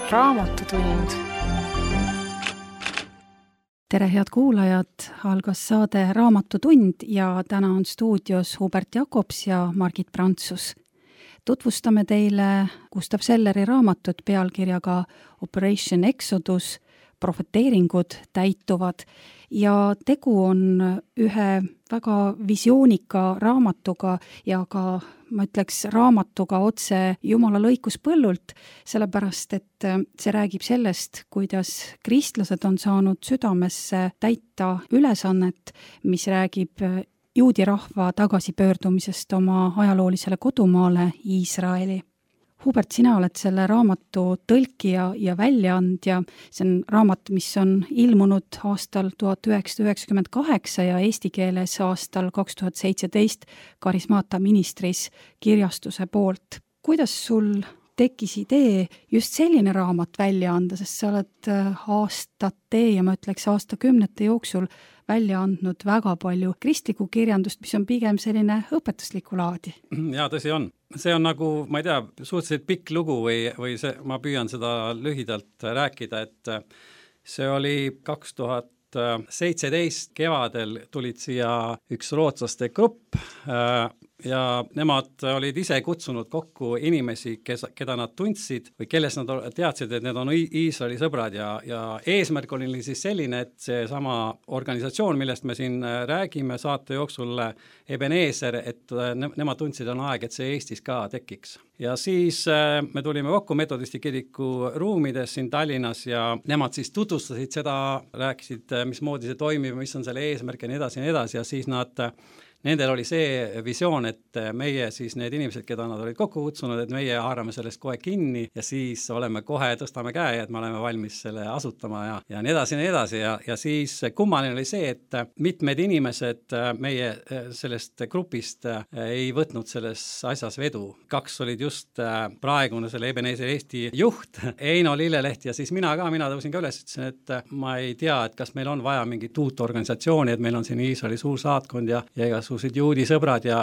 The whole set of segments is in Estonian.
Raamatutund. Tere, head kuulajad! Algas saade Raamatutund ja täna on stuudios Hubert Jakobs ja Margit Prantsus. Tutvustame teile Gustav Selleri raamatut pealkirjaga Operation Exodus, profeteeringud täituvad ja tegu on ühe väga visioonika raamatuga ja ka, ma ütleks, raamatuga otse Jumala lõikuspõllult, sellepärast et see räägib sellest, kuidas kristlased on saanud südamesse täita ülesannet, mis räägib juudi rahva tagasipöördumisest oma ajaloolisele kodumaale Iisraeli. Hubert, sina oled selle raamatu tõlkija ja väljaandja. See on raamat, mis on ilmunud aastal 1998 ja eesti keeles aastal 2017 Karismaata ministris kirjastuse poolt. Kuidas sul tekkis idee just selline raamat välja anda, sest sa oled aastate ja ma ütleks aastakümnete jooksul välja andnud väga palju kristlikku kirjandust, mis on pigem selline õpetuslikku laadi? Jaa, tõsi on. See on nagu, ma ei tea, suhteliselt pikk lugu või see, ma püüan seda lühidalt rääkida, et see oli 2017 kevadel tulid siia üks rootslaste grupp ja nemad olid ise kutsunud kokku inimesi, keda nad tundsid või kelles nad teadsid, et need on Iisraeli sõbrad ja eesmärk oli siis selline, et see sama organisatsioon, millest me siin räägime saate jooksul, Ebenezer, et nemad tundsid, on aeg, et see Eestis ka tekiks. Ja siis me tulime kokku metodisti kiriku ruumides siin Tallinnas ja nemad siis tutvustasid seda, rääkisid, mismoodi see toimib, mis on selle eesmärk ja nii edasi ja siis nendel oli see visioon, et meie siis need inimesed, keda nad olid kokku kutsunud, et meie haarame sellest kohe kinni ja siis oleme kohe, tõstame käe, et me oleme valmis selle asutama ja nii edasi ja siis kummaline oli see, et mitmed inimesed meie sellest grupist ei võtnud selles asjas vedu. 2 olid just praegune selle Ebenezer Eesti juht, Eino Lilleleht ja siis mina tõusin ka üles, ütlesin, et ma ei tea, et kas meil on vaja mingit uut organisatsiooni, et meil on siin Iisraeli suur saatkond ja suusid juudi sõbrad ja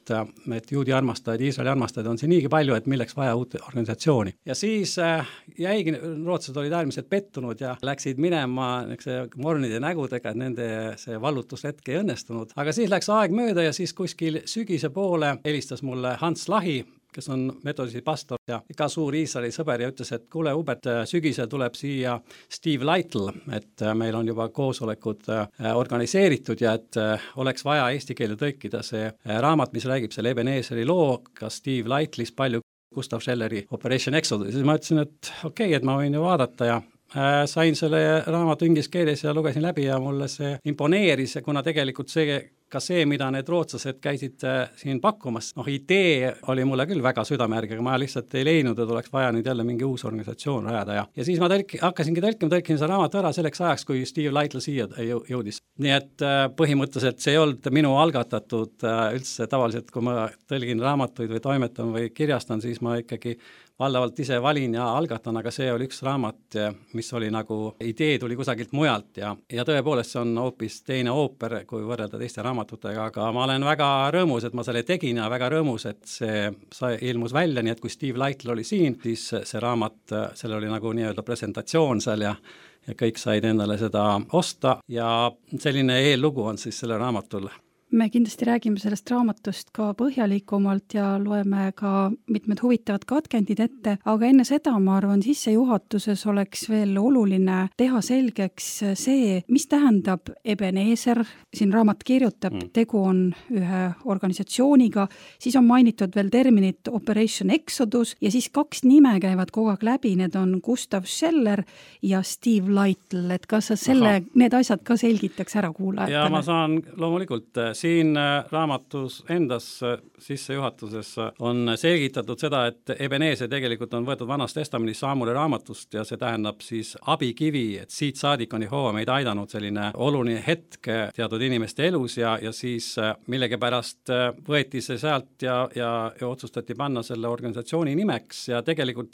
et juudi armastajad, Iisraeli armastajad on siin niigi palju, et milleks vaja uut organisatsiooni. Ja siis jäigi, rootslased olid äärmiselt pettunud ja läksid minema mornide nägudega, et nende see vallutushetk ei õnnestunud. Aga siis läks aeg mööda ja siis kuskil sügise poole helistas mulle Hans Lahi, kes on metodisi pastor ja ka suur Iisraeli sõber ja ütles, et kuule, Hubert, sügisel tuleb siia Steve Lytle, et meil on juba koosolekud organiseeritud ja et oleks vaja eesti keelde tõlkida see raamat, mis räägib selle Ebenezeri loo, ka Steve Lytle'ist palju Gustav Selleri Operation Exodus. Siis ma ütlesin, et okei, et ma võin ju vaadata ja sain selle raamatu inglise keeles ja lugesin läbi ja mulle see imponeeris, kuna tegelikult ka see, mida need rootslased käisid siin pakkumas, idee oli mulle küll väga südamärgi, aga ma lihtsalt ei leidnud, et oleks vaja nüüd jälle mingi uus organisatsioon rajada ja siis ma hakkasingi tõlkima see raamatu ära selleks ajaks, kui Steve Lytle siia jõudis. Nii et põhimõtteliselt see ei olnud minu algatatud üldse tavaliselt, kui ma tõlgin raamatuid või toimetan või kirjastan, siis ma ikkagi valdavalt ise valin ja algatan, aga see oli üks raamat, mis oli nagu, idee tuli kusagilt mujalt ja tõepoolest see on hoopis teine ooper, kui võrrelda teiste raamatutega, aga ma olen väga rõõmus, et ma selle tegin ja väga rõõmus, et see ilmus välja, nii et kui Steve Lytle oli siin, siis see raamat, selle oli nagu nii-öelda presentatsioon seal ja kõik said endale seda osta ja selline eellugu on siis selle raamatul. Me kindlasti räägime sellest raamatust ka põhjalikumalt ja loeme ka mitmed huvitavad katkendid ette, aga enne seda, ma arvan, sissejuhatuses oleks veel oluline teha selgeks see, mis tähendab Ebenezer. Siin raamat kirjutab, tegu on ühe organisatsiooniga, siis on mainitud veel terminit Operation Exodus ja siis 2 nime käivad kogu aeg läbi, need on Gustav Seller ja Steve Lytle, et kas sa need asjad ka selgitaks ära kuulajatele? Ja ma saan loomulikult. Siin raamatus endas sissejuhatuses on selgitatud seda, et Ebenezer tegelikult on võetud Vanast testamendist Saamule raamatust ja see tähendab siis abikivi, et siit saadik on Jehova meid aidanud selline oluline hetk teatud inimeste elus ja siis millegipärast võeti see sealt ja otsustati panna selle organisatsiooni nimeks ja tegelikult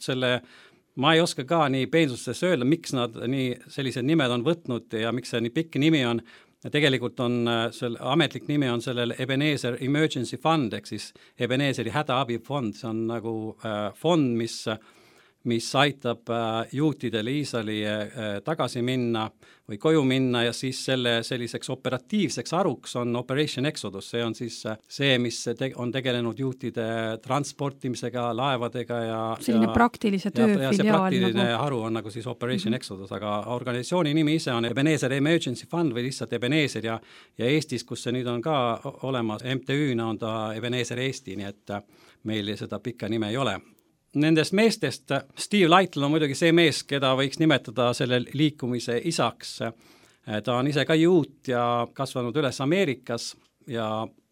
ma ei oska ka nii peensustesse öelda, miks nad nii sellised nimed on võtnud ja miks see nii pikk nimi on. Ja tegelikult on selle ametlik nimi on sellel Ebenezer Emergency Fund, ehk siis Ebenezeri hädaabifond, see on nagu fond, mis mis aitab juutidel Iisraeli tagasi minna või koju minna ja siis selle selliseks operatiivseks haruks on Operation Exodus, see on siis see, mis on tegelenud juutide transportimisega, laevadega ja selline praktilise töö filiaal. Ja see praktiline haru on nagu siis Operation Exodus, aga organisatsiooni nimi ise on Ebenezer Emergency Fund või lihtsalt Ebenezer ja Eestis, kus see nüüd on ka olemas, MTÜ-na on ta Ebenezer Eesti, nii et meil seda pikka nime ei ole. Nendest meestest Steve Lytle on muidugi see mees, keda võiks nimetada selle liikumise isaks. Ta on ise ka juut ja kasvanud üles Ameerikas ja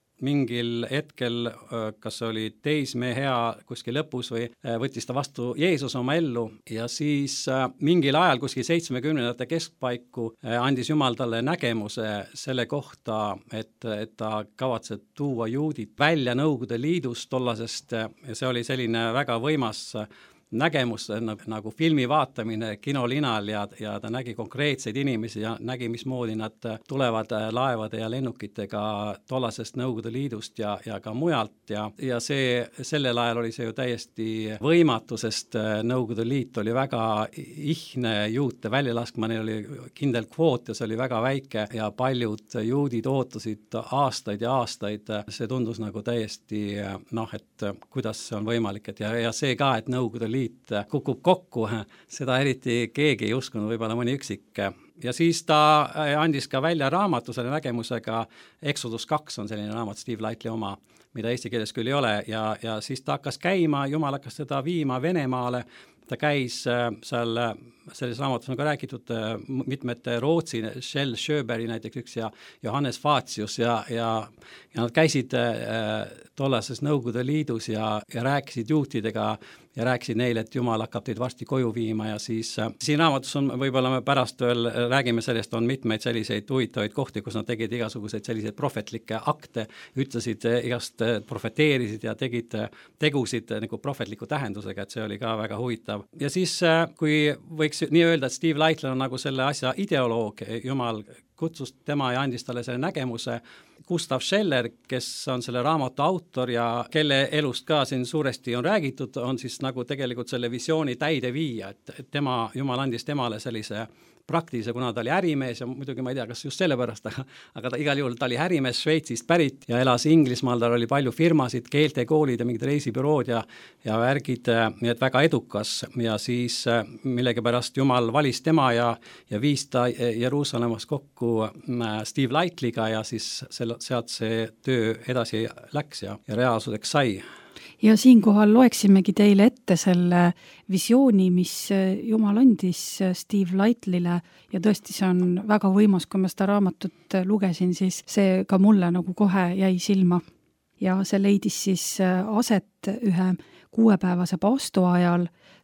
mingil hetkel, kas see oli teismehea kuskil lõpus või võttis ta vastu Jeesus oma ellu ja siis mingil ajal kuskil 70ndate keskpaiku andis Jumal talle nägemuse selle kohta, et ta kavatseb tuua juudid välja Nõukogude Liidust tollasest ja see oli selline väga võimas nägemus nagu filmi vaatamine kinolinal ja ta nägi konkreetseid inimesi ja nägi, mismoodi nad tulevad laevade ja lennukitega tollasest Nõukogude Liidust ja ka mujalt ja sellel ajal oli see ju täiesti võimatu, sest Nõukogude Liit oli väga ihne juute välja laskma, neil oli kindel kvoot ja see oli väga väike ja paljud juudid ootasid aastaid ja aastaid, see tundus nagu täiesti et kuidas see on võimalik, et ja see ka, et Nõukogude Liit kukub kokku, seda eriti keegi ei uskunud, võib-olla mõni üksik. Ja siis ta andis ka välja raamatu selle nägemusega, Exodus 2 on selline raamat Steve Lytle'i oma, mida eesti keeles küll ei ole ja siis ta hakkas käima, Jumal hakkas teda viima Venemaale, ta käis seal, selles raamatus on ka räägitud mitmete Rootsi, Shell Sjöberg näiteks üks ja Johannes Fatsius ja nad käisid tollases Nõukogude Liidus ja rääkisid juutidega ja rääkisid neile, et Jumal hakkab teid varsti koju viima ja siis siin raamatus on, võib-olla me pärast veel räägime sellest, on mitmeid selliseid huvitavaid kohti, kus nad tegid igasuguseid selliseid prohvetlikke akte, ütlesid igast profeteerisid ja tegid tegusid nagu prohvetliku tähendusega, et see oli ka väga huvitav. Ja siis, kui võiks nii öelda, et Steve Lytle on nagu selle asja ideoloog, Jumal kutsus tema ja andis talle selle nägemuse, Gustav Scheller, kes on selle raamatu autor ja kelle elust ka siin suuresti on räägitud, on siis nagu tegelikult selle visiooni täide viia, et tema, Jumal andis temale sellise praktilise, kuna ta oli ärimees ja muidugi ma ei tea, kas just sellepärast, aga ta igal juhul ta oli ärimees Šveitsist pärit ja elas Inglismaal, tal oli palju firmasid, keeltekoolid ja mingid reisibürood ja värgid, nii et väga edukas ja siis millegipärast Jumal valis tema ja viis ta Jeruusalemmas kokku Steve Lytle'iga ja siis sealt see töö edasi läks ja reaalsuseks sai. Ja siinkohal loeksimegi teile ette selle visiooni, mis Jumal andis Steve Lytle'ile ja tõesti see on väga võimas, kui ma seda raamatut lugesin, siis see ka mulle nagu kohe jäi silma. Ja see leidis siis aset ühe 6-päevase paastu ajal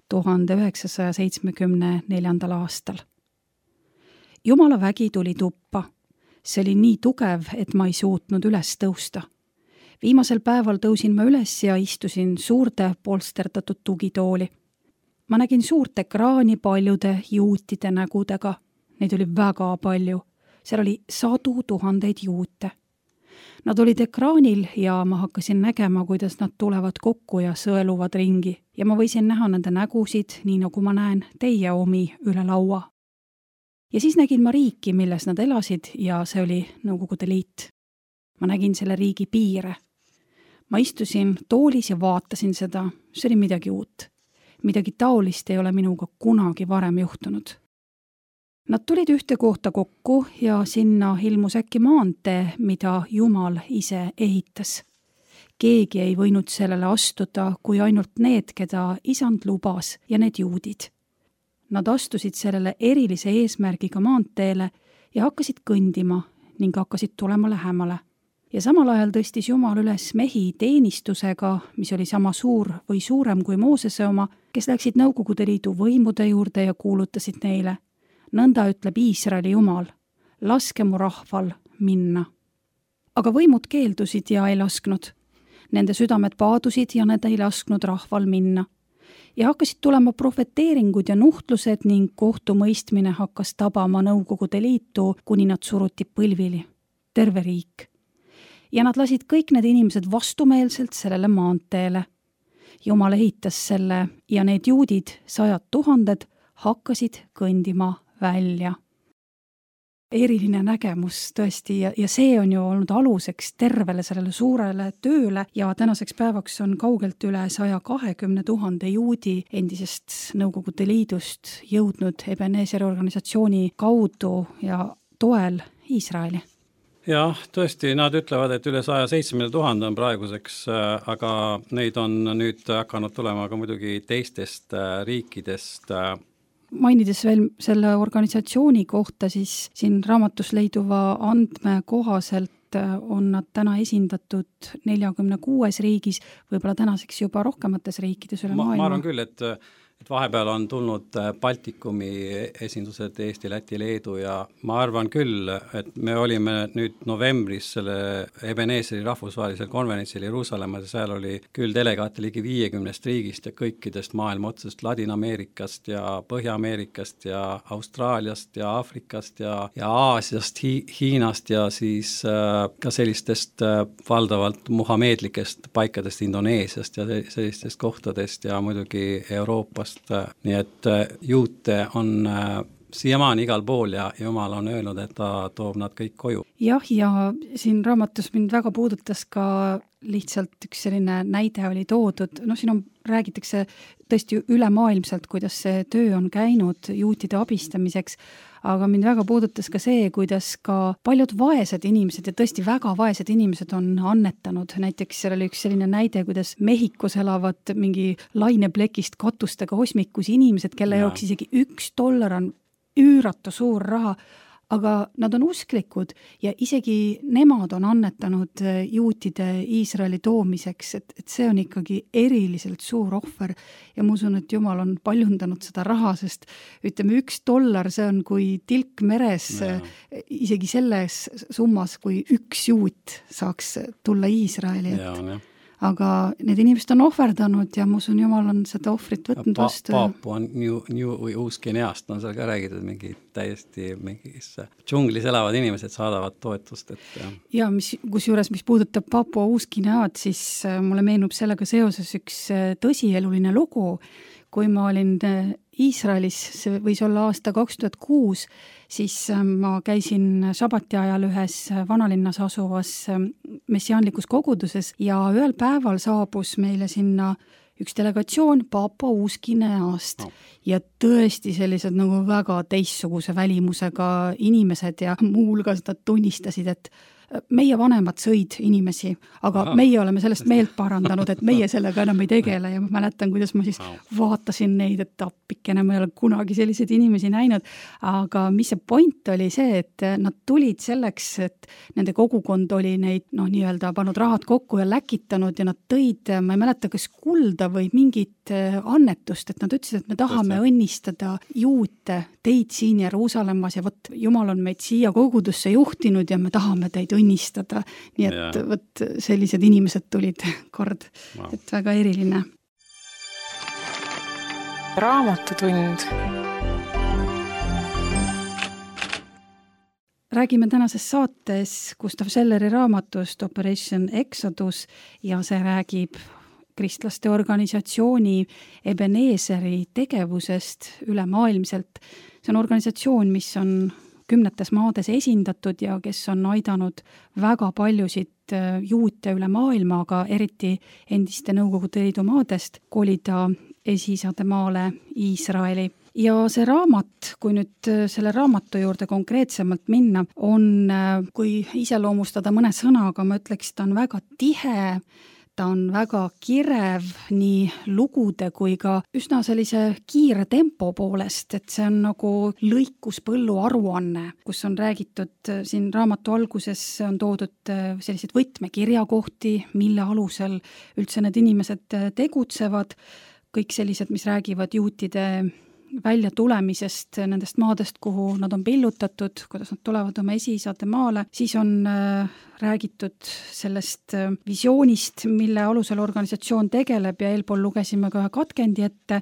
1974. aastal. Jumala vägi tuli tuppa. See oli nii tugev, et ma ei suutnud üles tõusta. Viimasel päeval tõusin ma üles ja istusin suurde polsterdatud tugitooli. Ma nägin suurt ekraani paljude juutide nägudega. Neid oli väga palju. Seal oli 100 000 juute. Nad olid ekraanil ja ma hakkasin nägema, kuidas nad tulevad kokku ja sõeluvad ringi. Ja ma võisin näha nende nägusid, nii nagu ma näen teie omi üle laua. Ja siis nägin ma riiki, milles nad elasid ja see oli Nõukogude Liit. Ma nägin selle riigi piire. Ma istusin toolis ja vaatasin seda, see oli midagi uut. Midagi taolist ei ole minuga kunagi varem juhtunud. Nad tulid ühte kohta kokku ja sinna ilmus äkki maantee, mida Jumal ise ehitas. Keegi ei võinud sellele astuda, kui ainult need, keda isand lubas ja need juudid. Nad astusid sellele erilise eesmärgiga maanteele ja hakkasid kõndima ning hakkasid tulema lähemale. Ja samal ajal tõstis Jumal üles mehi teenistusega, mis oli sama suur või suurem kui Moosese oma, kes läksid Nõukogude Liidu võimude juurde ja kuulutasid neile. Nõnda ütleb Iisraeli Jumal, laske mu rahval minna. Aga võimud keeldusid ja ei lasknud. Nende südamed paadusid ja need ei lasknud rahval minna. Ja hakkasid tulema profeteeringud ja nuhtlused ning kohtumõistmine hakkas tabama Nõukogude Liitu, kuni nad suruti põlvili. Terve riik. Ja nad lasid kõik need inimesed vastumeelselt sellele maanteele. Jumal ehitas selle ja need juudid, 100 000, hakkasid kõndima välja. Eriline nägemus tõesti ja see on ju olnud aluseks tervele sellele suurele tööle ja tänaseks päevaks on kaugelt üle 120 000 juudi endisest Nõukogude Liidust jõudnud Ebenezeri organisatsiooni kaudu ja toel Iisraeli. Jah, tõesti, nad ütlevad, et üle 170 000 on praeguseks, aga neid on nüüd hakanud tulema ka muidugi teistest riikidest. Mainides veel selle organisatsiooni kohta, siis siin raamatus leiduva andme kohaselt on nad täna esindatud 46 riigis, võib-olla tänaseks juba rohkemates riikides üle maailma. Ma arvan küll, et vahepeal on tulnud Baltikumi esindused Eesti, Läti, Leedu ja ma arvan küll, et me olime nüüd novembris selle Ebenezeri rahvusvahelisel konverentsil Jeruusalemmas ja seal oli küll delegaate ligi 50 riigist ja kõikidest maailma otsast, Ladina-Ameerikast ja Põhja-Ameerikast ja Austraaliast ja Aafrikast ja Aasiast, Hiinast ja siis ka sellistest valdavalt muhameedlikest paikadest Indoneesiast ja sellistest kohtadest ja muidugi Euroopast. Nii et juute on siiamaani igal pool ja Jumal on öelnud, et ta toob nad kõik koju. Jah, ja siin raamatus mind väga puudutas ka lihtsalt üks selline näide oli toodud, siin räägitakse tõesti ülemaailmselt, kuidas see töö on käinud juutide abistamiseks, aga mind väga puudutas ka see, kuidas ka paljud vaesed inimesed ja tõesti väga vaesed inimesed on annetanud. Näiteks seal oli üks selline näide, kuidas Mehhikos elavad mingi laineplekist katustega osmikus inimesed, kelle jaoks isegi $1 on üüratu suur raha, aga nad on usklikud ja isegi nemad on annetanud juutide Iisraeli toomiseks, et see on ikkagi eriliselt suur ohver ja ma usun, et Jumal on paljundanud seda raha, sest ütleme $1, see on kui tilk meres, isegi selles summas, kui üks juut saaks tulla Iisraeli. Aga need inimesed on ohverdanud ja ma usun, Jumal on seda ohvrit võtnud vastu. Paapua Uus-Guineast on seal ka räägitud mingi täiesti mingis džunglis elavad inimesed saadavad toetust. Ja kusjuures, mis puudutab Paapua Uus-Guinead, siis mulle meenub sellega seoses üks tõsieluline lugu. Kui ma olin Iisraelis, see võis olla aasta 2006, siis ma käisin sabati ajal ühes vanalinnas asuvas messiaanlikus koguduses ja ühel päeval saabus meile sinna üks delegatsioon Paapua Uus-Guineast ja tõesti sellised nagu väga teistsuguse välimusega inimesed ja muulgas nad tunnistasid, et meie vanemad sõid inimesi, aga meie oleme sellest meelt parandanud, et meie sellega enam ei tegele ja ma mäletan, kuidas ma siis vaatasin neid, et appikene, ma ei ole kunagi selliseid inimesi näinud, aga mis see point oli see, et nad tulid selleks, et nende kogukond oli neid nii-öelda pannud rahad kokku ja läkitanud ja nad tõid, ma ei mäleta, kas kulda või mingit annetust, et nad ütlesid, et me tahame õnnistada juute teid siin Jeruusalemmas ja võt, Jumal on meid siia kogudusse juhtinud ja me tahame teid õnnistada. Nii et võt, sellised inimesed tulid kord, et väga eriline. Raamatutund. Räägime tänases saates Gustav Selleri raamatust Operation Exodus ja see räägib kristlaste organisatsiooni Ebenezeri tegevusest ülemaailmselt. See on organisatsioon, mis on 10 maades esindatud ja kes on aidanud väga paljusid juute üle maailma, aga eriti endiste Nõukogude Liidu maadest kolida esiisade-maale Iisraeli. Ja see raamat, kui nüüd selle raamatu juurde konkreetsemalt minna, on, kui iseloomustada mõne sõnaga, ma ütleks, ta on väga tihe, ta on väga kirev nii lugude kui ka üsna sellise kiire tempo poolest, et see on nagu lõikuspõllu aruanne, kus on räägitud, siin raamatu alguses on toodud sellised võtmekirjakohti, mille alusel üldse need inimesed tegutsevad, kõik sellised, mis räägivad juutide välja tulemisest nendest maadest, kuhu nad on pillutatud, kuidas nad tulevad oma esiisade maale, siis on räägitud sellest visioonist, mille alusel organisatsioon tegeleb ja eelpool lugesime ka ühe katkendi ette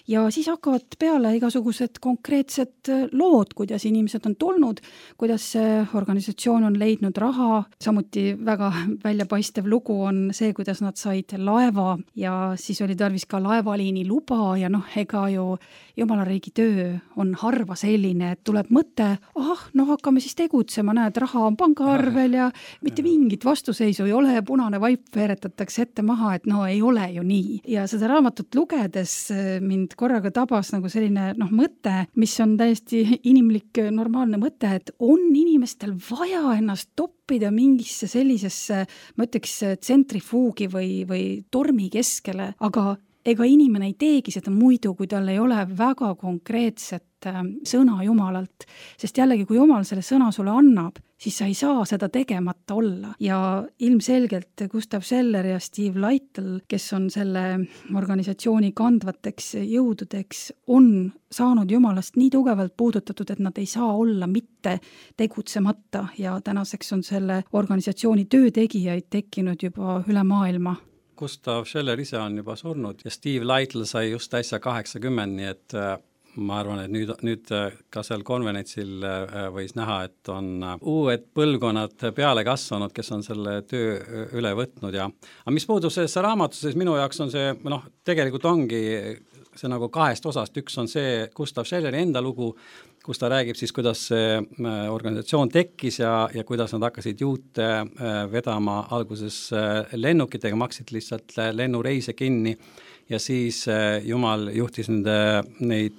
ja siis hakkavad peale igasugused konkreetsed lood, kuidas inimesed on tulnud, kuidas see organisatsioon on leidnud raha, samuti väga väljapaistev lugu on see, kuidas nad said laeva ja siis oli tarvis ka laevaliini luba ja ega ju Jumala riigi töö on harva selline, et tuleb mõte, hakkame siis tegutsema, näed, raha on pangaarvel ja mitte mingit vastuseisu ei ole, punane vaip veeretatakse ette maha, et ei ole ju nii. Ja seda raamatut lugedes mind korraga tabas nagu selline mõte, mis on täiesti inimlik, normaalne mõte, et on inimestel vaja ennast toppida mingisse sellisesse, ma ütleks, tsentrifuugi või tormi keskele, aga ega inimene ei teegi seda muidu, kui tal ei ole väga konkreetset sõna Jumalalt. Sest jällegi, kui Jumal selle sõna sulle annab, siis sa ei saa seda tegemata olla. Ja ilmselgelt Gustav Seller ja Steve Lytle, kes on selle organisatsiooni kandvateks jõududeks, on saanud Jumalast nii tugevalt puudutatud, et nad ei saa olla mitte tegutsemata ja tänaseks on selle organisatsiooni töötegijaid tekkinud juba üle maailma. Gustav Seller ise on juba surnud ja Steve Lytle sai just äsja 80, nii et ma arvan, et nüüd ka seal konverentsil võis näha, et on uued põlvkonnad peale kasvanud, kes on selle töö üle võtnud ja aga mis puudub sellesse raamatusse, siis minu jaoks on see, tegelikult ongi see nagu kahest osast, üks on see Gustav Selleri enda lugu, kus ta räägib siis, kuidas see organisatsioon tekkis ja kuidas nad hakkasid juute vedama alguses lennukitega, maksid lihtsalt lennureise kinni ja siis Jumal juhtis neid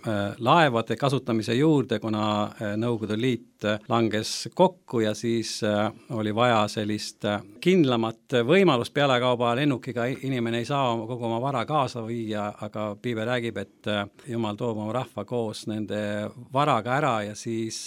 laevade kasutamise juurde, kuna Nõukogude Liit langes kokku ja siis oli vaja sellist kindlamat võimalust pealekauba lennukiga. Inimene ei saa kogu oma vara kaasa viia, aga Piibel räägib, et Jumal toob oma rahva koos nende varaga ära ja siis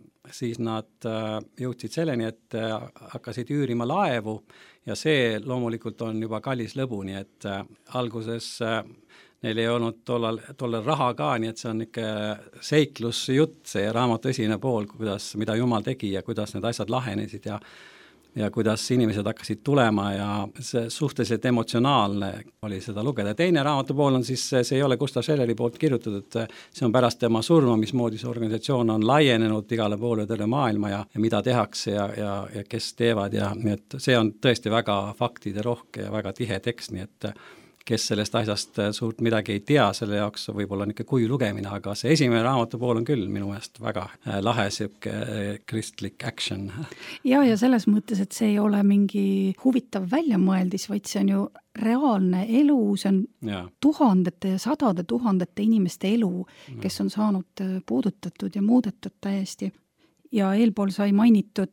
nad jõudsid selleni, et hakkasid üürima laevu ja see loomulikult on juba kallis lõbu, nii et alguses neil ei olnud tollal raha ka, nii et see on ikka seiklusjutt, see raamatu esimene pool, mida Jumal tegi ja kuidas need asjad lahenesid ja kuidas inimesed hakkasid tulema ja see suhteliselt emotsionaalne oli seda lugeda. Teine raamatu pool on siis, see ei ole Gustav Selleri poolt kirjutatud, see on pärast tema surma, mismoodi see organisatsioon on laienenud igale poole terve maailma ja mida tehakse ja kes teevad ja nii et see on tõesti väga faktide rohke ja väga tihe tekst, nii et kes sellest asjast suurt midagi ei tea, selle jaoks võib-olla on ikka kuju lugemine, aga see esimene raamatu pool on küll minu meelest väga lahe siuke kristlik action. Ja selles mõttes, et see ei ole mingi huvitav väljamõeldis, vaid see on ju reaalne elu, see on tuhandete ja sadade tuhandete inimeste elu, kes on saanud puudutatud ja muudetud täiesti. Ja eelpool sai mainitud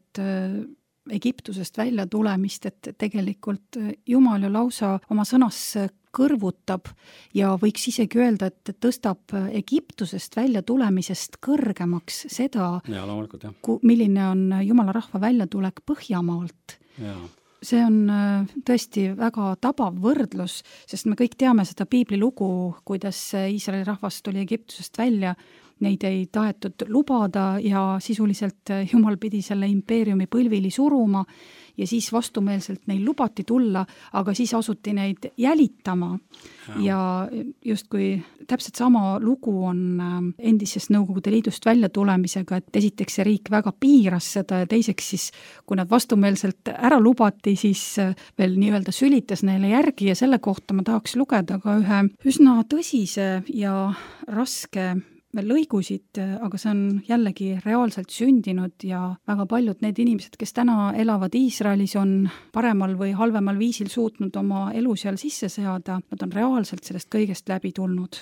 Egiptusest välja tulemist, et tegelikult Jumal ju lausa oma sõnas kõrvutab ja võiks isegi öelda, et tõstab Egiptusest välja tulemisest kõrgemaks seda, milline on Jumala rahva väljatulek Põhjamaalt. Ja. See on tõesti väga tabav võrdlus, sest me kõik teame seda piibli lugu, kuidas Iisraeli rahvas tuli Egiptusest välja, neid ei tahetud lubada ja sisuliselt Jumal pidi selle impeeriumi põlvili suruma ja siis vastumeelselt neil lubati tulla, aga siis asuti neid jälitama ja justkui täpselt sama lugu on endisest Nõukogude Liidust välja tulemisega, et esiteks see riik väga piiras seda ja teiseks siis, kui nad vastumeelselt ära lubati, siis veel nii-öelda sülitas neile järgi ja selle kohta ma tahaks lugeda ka ühe üsna tõsise ja raske lõigusid, aga see on jällegi reaalselt sündinud ja väga paljud need inimesed, kes täna elavad Iisraelis, on paremal või halvemal viisil suutnud oma elu seal sisse seada, nad on reaalselt sellest kõigest läbi tulnud.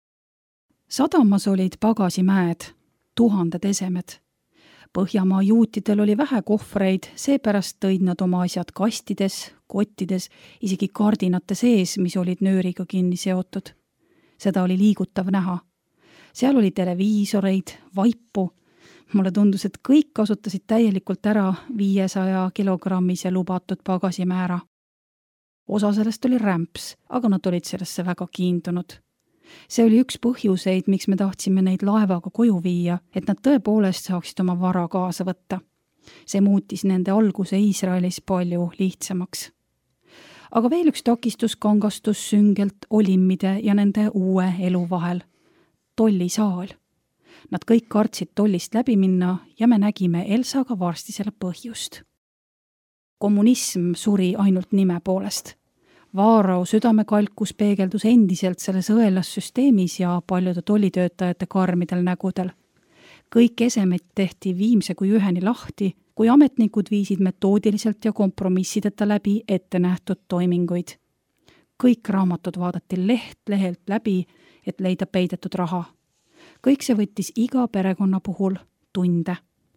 Sadamas olid pagasimäed, 1000 esemed. Põhjamaa juutidel oli vähe kohvreid, seepärast tõid nad oma asjad kastides, kottides, isegi kardinate sees, mis olid nööriga kinni seotud. Seda oli liigutav näha. Seal oli televiisoreid, vaipu. Mulle tundus, et kõik kasutasid täielikult ära 500 kilogrammise lubatud pagasimäära. Osa sellest oli rämps, aga nad olid sellesse väga kiindunud. See oli üks põhjuseid, miks me tahtsime neid laevaga koju viia, et nad tõepoolest saaksid oma vara kaasa võtta. See muutis nende alguse Iisraelis palju lihtsamaks. Aga veel üks takistus kangastus süngelt olimmide ja nende uue elu vahel. Tollisaal. Nad kõik kartsid tollist läbi minna ja me nägime Elsaga varsti selle põhjust. Kommunism suri ainult nime poolest. Vaarau südamekalkus peegeldus endiselt selles õelassüsteemis ja paljude tollitöötajate karmidel nägudel. Kõik esemed tehti viimse kui üheni lahti, kui ametnikud viisid metoodiliselt ja kompromissideta läbi ettenähtud toiminguid. Kõik raamatud vaadati lehelt läbi, et leida peidetud raha. Kõik see võttis iga perekonna puhul tunde.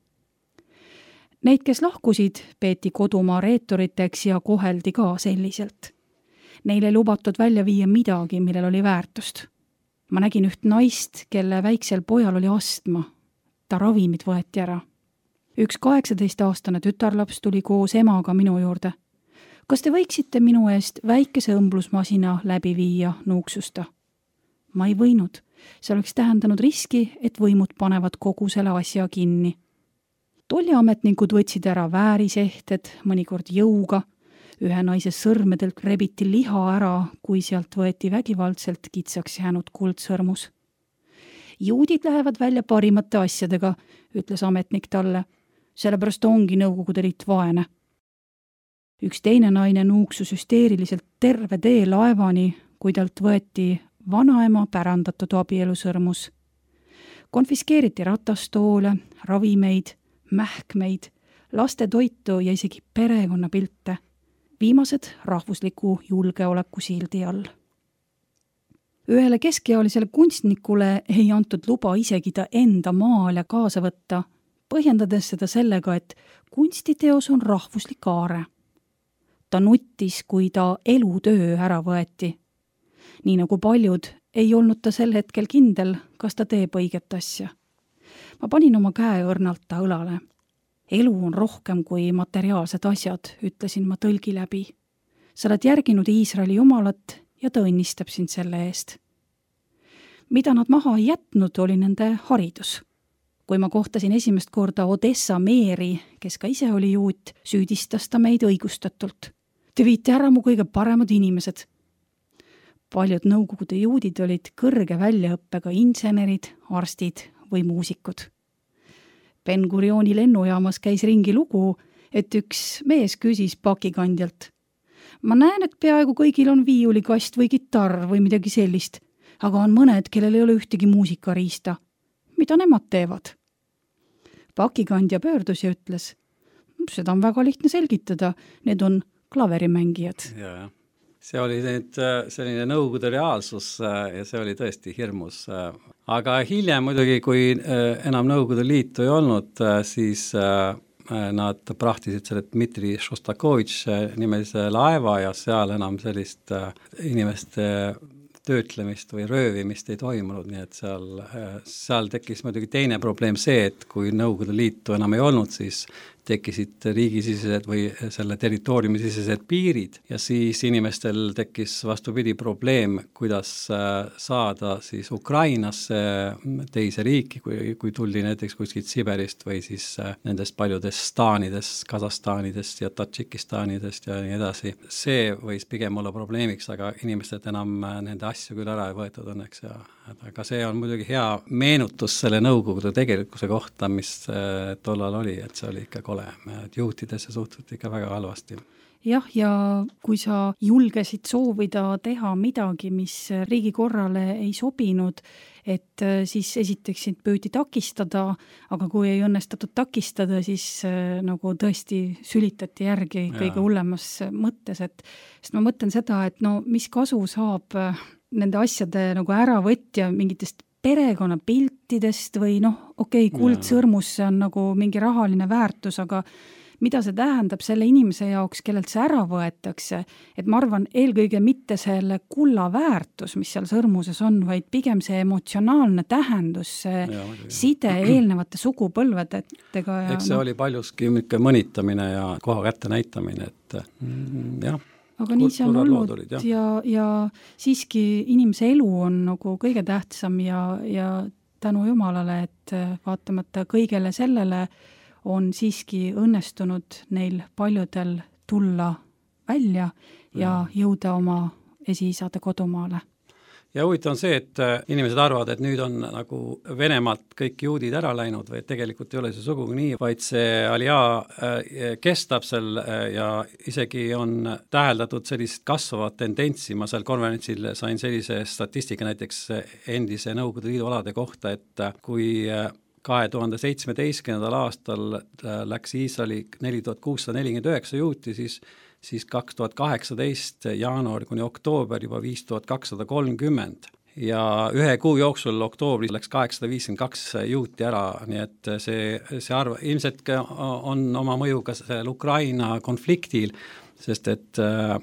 Neid, kes lahkusid, peeti kodumaa reetoriteks ja koheldi ka selliselt. Neil ei lubatud välja viia midagi, millel oli väärtust. Ma nägin üht naist, kelle väiksel pojal oli astma. Ta ravimid võeti ära. Üks 18-aastane tütarlaps tuli koos emaga minu juurde. Kas te võiksite minu eest väikese õmblusmasina läbi viia, nuuksusta? Ma ei võinud. See oleks tähendanud riski, et võimud panevad kogu selle asja kinni. Tolliametnikud võtsid ära väärisehted, mõnikord jõuga. Ühe naise sõrmedelt rebiti liha ära, kui sealt võeti vägivaldselt kitsaks jäänud kuldsõrmus. Juudid lähevad välja parimate asjadega, ütles ametnik talle. Sellepärast ongi Nõukogude Liit vaene. Üks teine naine nuuksus hüsteeriliselt terve tee laevani, kui talt võeti vanaema pärandatud abielusõrmus. Konfiskeeriti ratastoole, ravimeid, mähkmeid, laste toitu ja isegi perekonnapilte. Viimased rahvusliku julgeoleku sildi all. Ühele keskealisele kunstnikule ei antud luba isegi ta enda maale kaasa võtta, põhjendades seda sellega, et kunstiteos on rahvuslik aare. Ta nuttis, kui ta elutöö ära võeti. Nii nagu paljud, ei olnud ta sel hetkel kindel, kas ta teeb õiget asja. Ma panin oma käe õrnalt ta õlale. Elu on rohkem kui materiaalsed asjad, ütlesin ma tõlgi läbi. Sa oled järginud Iisraeli jumalat ja ta õnnistab sind selle eest. Mida nad maha ei jätnud, oli nende haridus. Kui ma kohtasin esimest korda Odessa meeri, kes ka ise oli juut, süüdistas ta meid õigustatult. Te viite ära mu kõige paremad inimesed. Paljud Nõukogude juudid olid kõrge väljaõppega insenerid, arstid või muusikud. Ben-Gurioni lennujaamas käis ringi lugu, et üks mees küsis pakikandjalt. Ma näen, et peaaegu kõigil on viiulikast või kitarr või midagi sellist, aga on mõned, kellel ei ole ühtegi muusikariista. Mida nemad teevad? Pakikandja pöördus ja ütles, seda on väga lihtne selgitada, need on klaverimängijad. Ja. See oli nüüd selline Nõukogude reaalsus ja see oli tõesti hirmus. Aga hiljem muidugi, kui enam Nõukogude Liitu ei olnud, siis nad prahtisid selle Dmitri Šostakovitš nimelise laeva ja seal enam sellist inimeste töötlemist või röövimist ei toimunud, nii et seal tekkis muidugi teine probleem see, et kui Nõukogude Liitu enam ei olnud, siis tekkisid riigisisesed või selle territooriumisisesed piirid ja siis inimestel tekkis vastupidi probleem, kuidas saada siis Ukrainasse teise riiki, kui tuldi näiteks kuskilt Siberist või siis nendest paljudest staanidest, Kasahstanidest ja Tadžikistanidest ja nii edasi. See võis pigem olla probleemiks, aga inimesed enam nende asju küll ära ei võetud õnneks ja aga see on muidugi hea meenutus selle Nõukogude tegelikkuse kohta, mis tollal oli, et see oli ikka kole, et juhtidesse suhtuti ikka väga halvasti. Jah, ja kui sa julgesid soovida teha midagi, mis riigikorrale ei sobinud, et siis esiteks sind püüdi takistada, aga kui ei õnnestatud takistada, siis nagu tõesti sülitati järgi kõige hullemas mõttes, sest ma mõtlen seda, et no mis kasu saab nende asjade nagu äravõtja mingitest perekonnapiltidest või kuldsõrmus, see on nagu mingi rahaline väärtus, aga mida see tähendab selle inimese jaoks, kellelt see ära võetakse, et ma arvan eelkõige mitte selle kulla väärtus, mis seal sõrmuses on, vaid pigem see emotsionaalne tähendus, see side eelnevate sugupõlvedega. Eks see oli paljuski mõnitamine ja koha kätte näitamine, et jah. Aga nii see on olnud ja siiski inimese elu on nagu kõige tähtsam ja tänu Jumalale, et vaatamata kõigele sellele on siiski õnnestunud neil paljudel tulla välja ja jõuda oma esiisade kodumaale. Ja huvitav on see, et inimesed arvavad, et nüüd on nagu Venemaalt kõik juudid ära läinud või tegelikult ei ole see sugugi nii, vaid see alijaa kestab seal ja isegi on täheldatud sellist kasvavat tendentsi. Ma seal konverentsil sain sellise statistika näiteks endise Nõukogude Liidu alade kohta, et kui 2017. aastal läks Iisraeli 4649 juuti, siis 2018 jaanuar kuni oktoober juba 5230 ja ühe kuu jooksul oktoobris läks 852 juuti ära, nii et see arv ilmselt on oma mõjuga sellel Ukraina konfliktil, sest et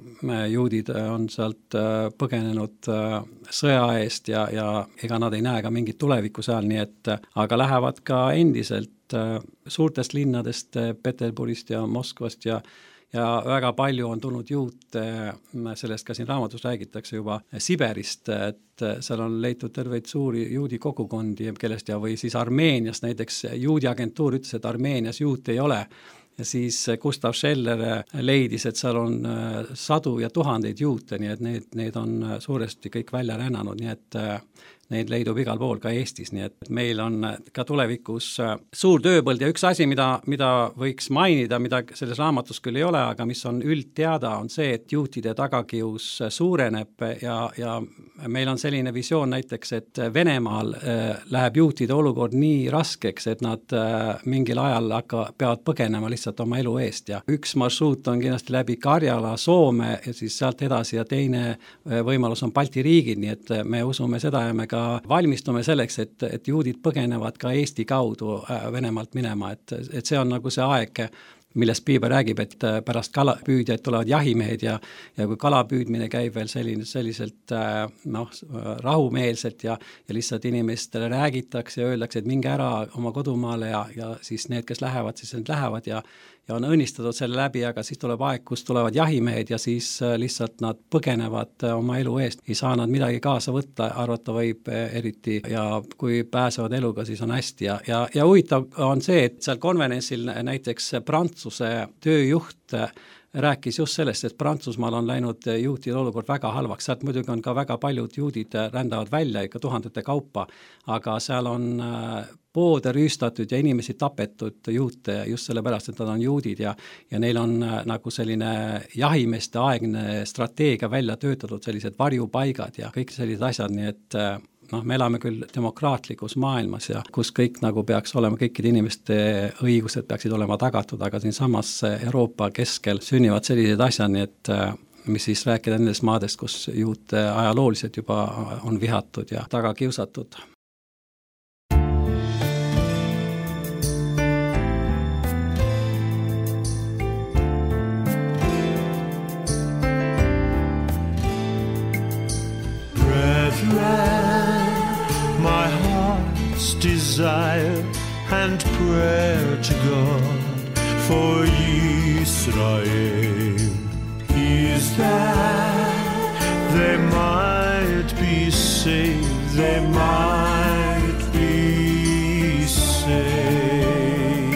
juudid on sealt põgenenud sõja eest ja ega nad ei näe ka mingit tulevikku seal, nii et aga lähevad ka endiselt suurtest linnadest, Peterburist ja Moskvast ja väga palju on tulnud juute, sellest ka siin raamatus räägitakse juba Siberist, et seal on leitud terveid suuri juudi kogukondi, kellest või siis Armeenias näiteks juudi agentuur ütles, et Armeenias juute ei ole. Ja siis Gustav Scheller leidis, et seal on sadu ja tuhandeid juute, nii et need on suuresti kõik välja rännanud, nii et neid leidub igal pool ka Eestis, nii et meil on ka tulevikus suur tööpõld ja üks asi, mida võiks mainida, mida selles raamatus küll ei ole, aga mis on üldteada, on see, et juutide tagakius suureneb ja meil on selline visioon näiteks, et Venemaal läheb juutide olukord nii raskeks, et nad mingil ajal peavad põgenema lihtsalt oma elu eest ja üks marsruut on kindlasti läbi Karjala, Soome ja siis sealt edasi ja teine võimalus on Balti riigid, nii et me usume seda ja me ka valmistume selleks, et juudid põgenevad ka Eesti kaudu Venemaalt minema, et see on nagu see aeg, millest Piiber räägib, et pärast kalapüüdjaid tulevad jahimehed ja kui kalapüüdmine käib veel selliselt rahumeelselt ja lihtsalt inimestele räägitakse ja öeldakse, et minge ära oma kodumaale ja siis need, kes lähevad, siis need lähevad ja on õnnistatud selle läbi, aga siis tuleb aeg, kus tulevad jahimehed ja siis lihtsalt nad põgenevad oma elu eest. Ei saa nad midagi kaasa võtta, arvata võib eriti ja kui pääsevad eluga, siis on hästi. Ja huvitav on see, et seal konverentsil näiteks Prantsuse tööjuht rääkis just sellest, et Prantsusmaal on läinud juutide olukord väga halvaks. Sealt muidugi on ka väga paljud juudid rändavad välja ikka tuhandete kaupa, aga seal on poode rüüstatud ja inimesi tapetud juute just sellepärast, et nad on juudid ja neil on nagu selline jahimeeste aegne strateegia välja töötatud, sellised varjupaigad ja kõik sellised asjad, nii et me elame küll demokraatlikus maailmas ja kus kõik nagu peaks olema, kõikide inimeste õigused peaksid olema tagatud, aga siin samas Euroopa keskel sünnivad sellised asjad, nii et mis siis rääkida nendest maadest, kus juute ajalooliselt juba on vihatud ja taga kiusatud. My heart's desire and prayer to God for Israel is that they might be saved, they might be saved.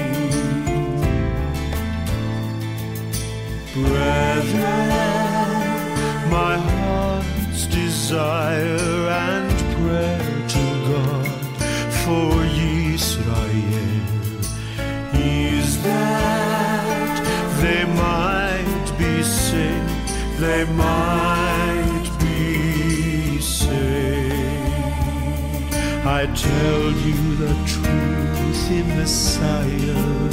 Brethren, my heart's desire and prayer to God for Israel is that they might be saved, they might be saved. I tell you the truth in Messiah,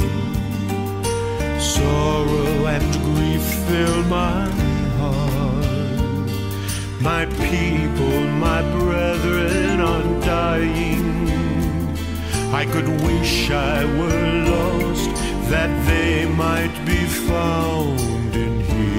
sorrow and grief fill my heart. My people, my brethren are dying. I could wish I were lost, that they might be found in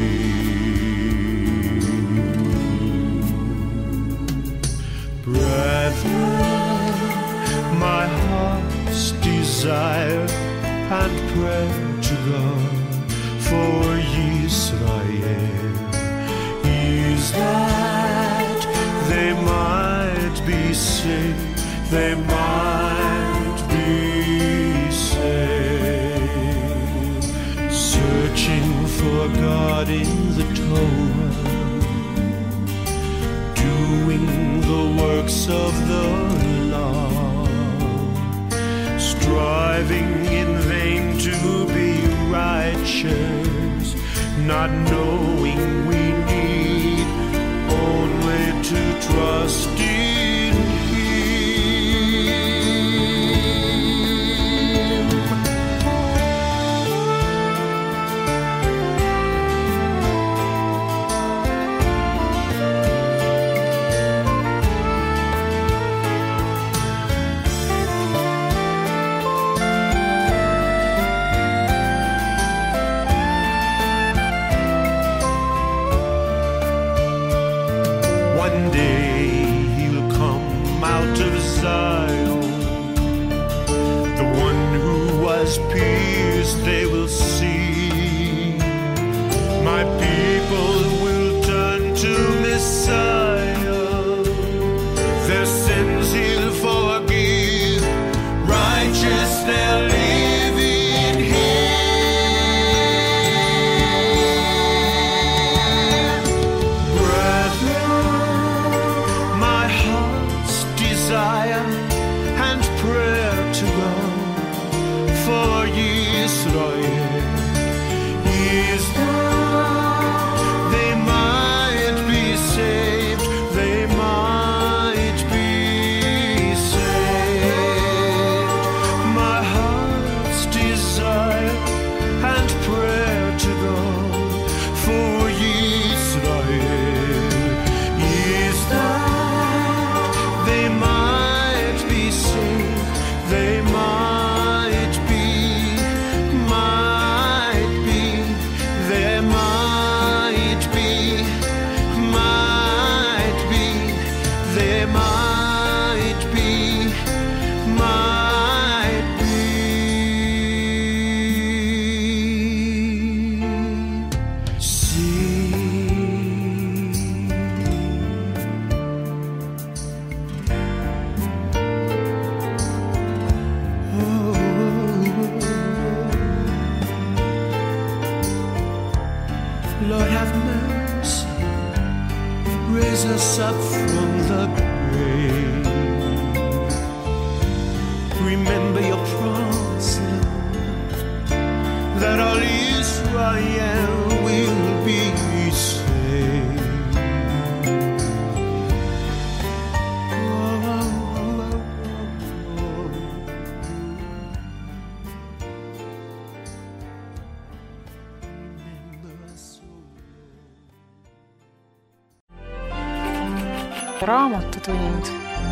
Him. Brethren, my heart's desire and prayer to God for Israel is that they might be saved, they might be saved. Searching for your God in the Torah, doing the works of the law, striving in vain to be righteous, not knowing we need only to trust in Him. One day He'll come out of Zion, the one who was pierced they will see. My people will turn to Messiah, their sins He'll forgive, righteous they'll live in Him. And prayer to God for Israel is that they might be saved, they might be saved. My heart's desire and prayer to God for Israel is that they might be saved, they might be, there might be, there might be, see. Lord have mercy, raise us up from the grave. Remember your promise, Lord, that all Israel will be saved. Raamatutund.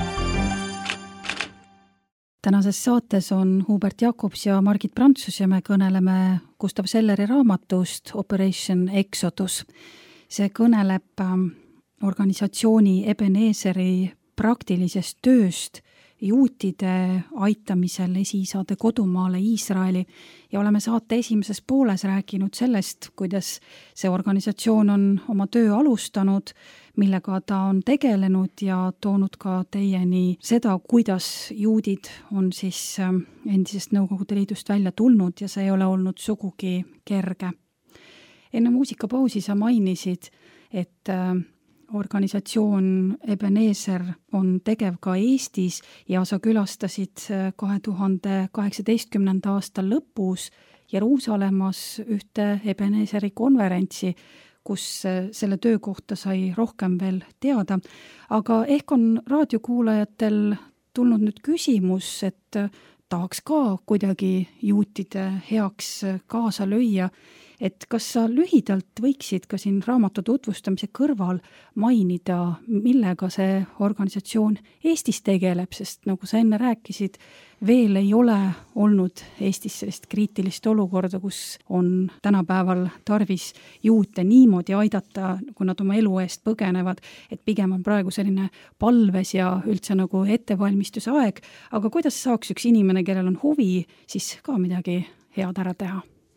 Tänases saates on Hubert Jakobs ja Margit Prantsus ja me kõneleme Gustav Selleri raamatust Operation Exodus. See kõneleb organisatsiooni Ebenezeri praktilisest tööst juutide aitamisel esiisade kodumaale Iisraeli ja oleme saate esimeses pooles rääkinud sellest, kuidas see organisatsioon on oma töö alustanud, millega ta on tegelenud ja toonud ka teieni seda, kuidas juudid on siis endisest Nõukogude Liidust välja tulnud ja see ei ole olnud sugugi kerge. Enne muusikapausi sa mainisid, et organisatsioon Ebenezer on tegev ka Eestis ja sa külastasid 2018. Aasta lõpus Jeruusalemmas ühte Ebenezeri konverentsi, kus selle töö kohta sai rohkem veel teada. Aga ehk on raadiokuulajatel tulnud nüüd küsimus, et tahaks ka kuidagi juutide heaks kaasa lüüa, et kas sa lühidalt võiksid ka siin raamatu tutvustamise kõrval mainida, millega see organisatsioon Eestis tegeleb, sest nagu sa enne rääkisid, veel ei ole olnud Eestis sellist kriitilist olukorda, kus on tänapäeval tarvis juute niimoodi aidata, kui nad oma elu eest põgenevad, et pigem on praegu selline palves ja üldse nagu ettevalmistuse aeg, aga kuidas saaks üks inimene, kellel on huvi, siis ka midagi head ära teha?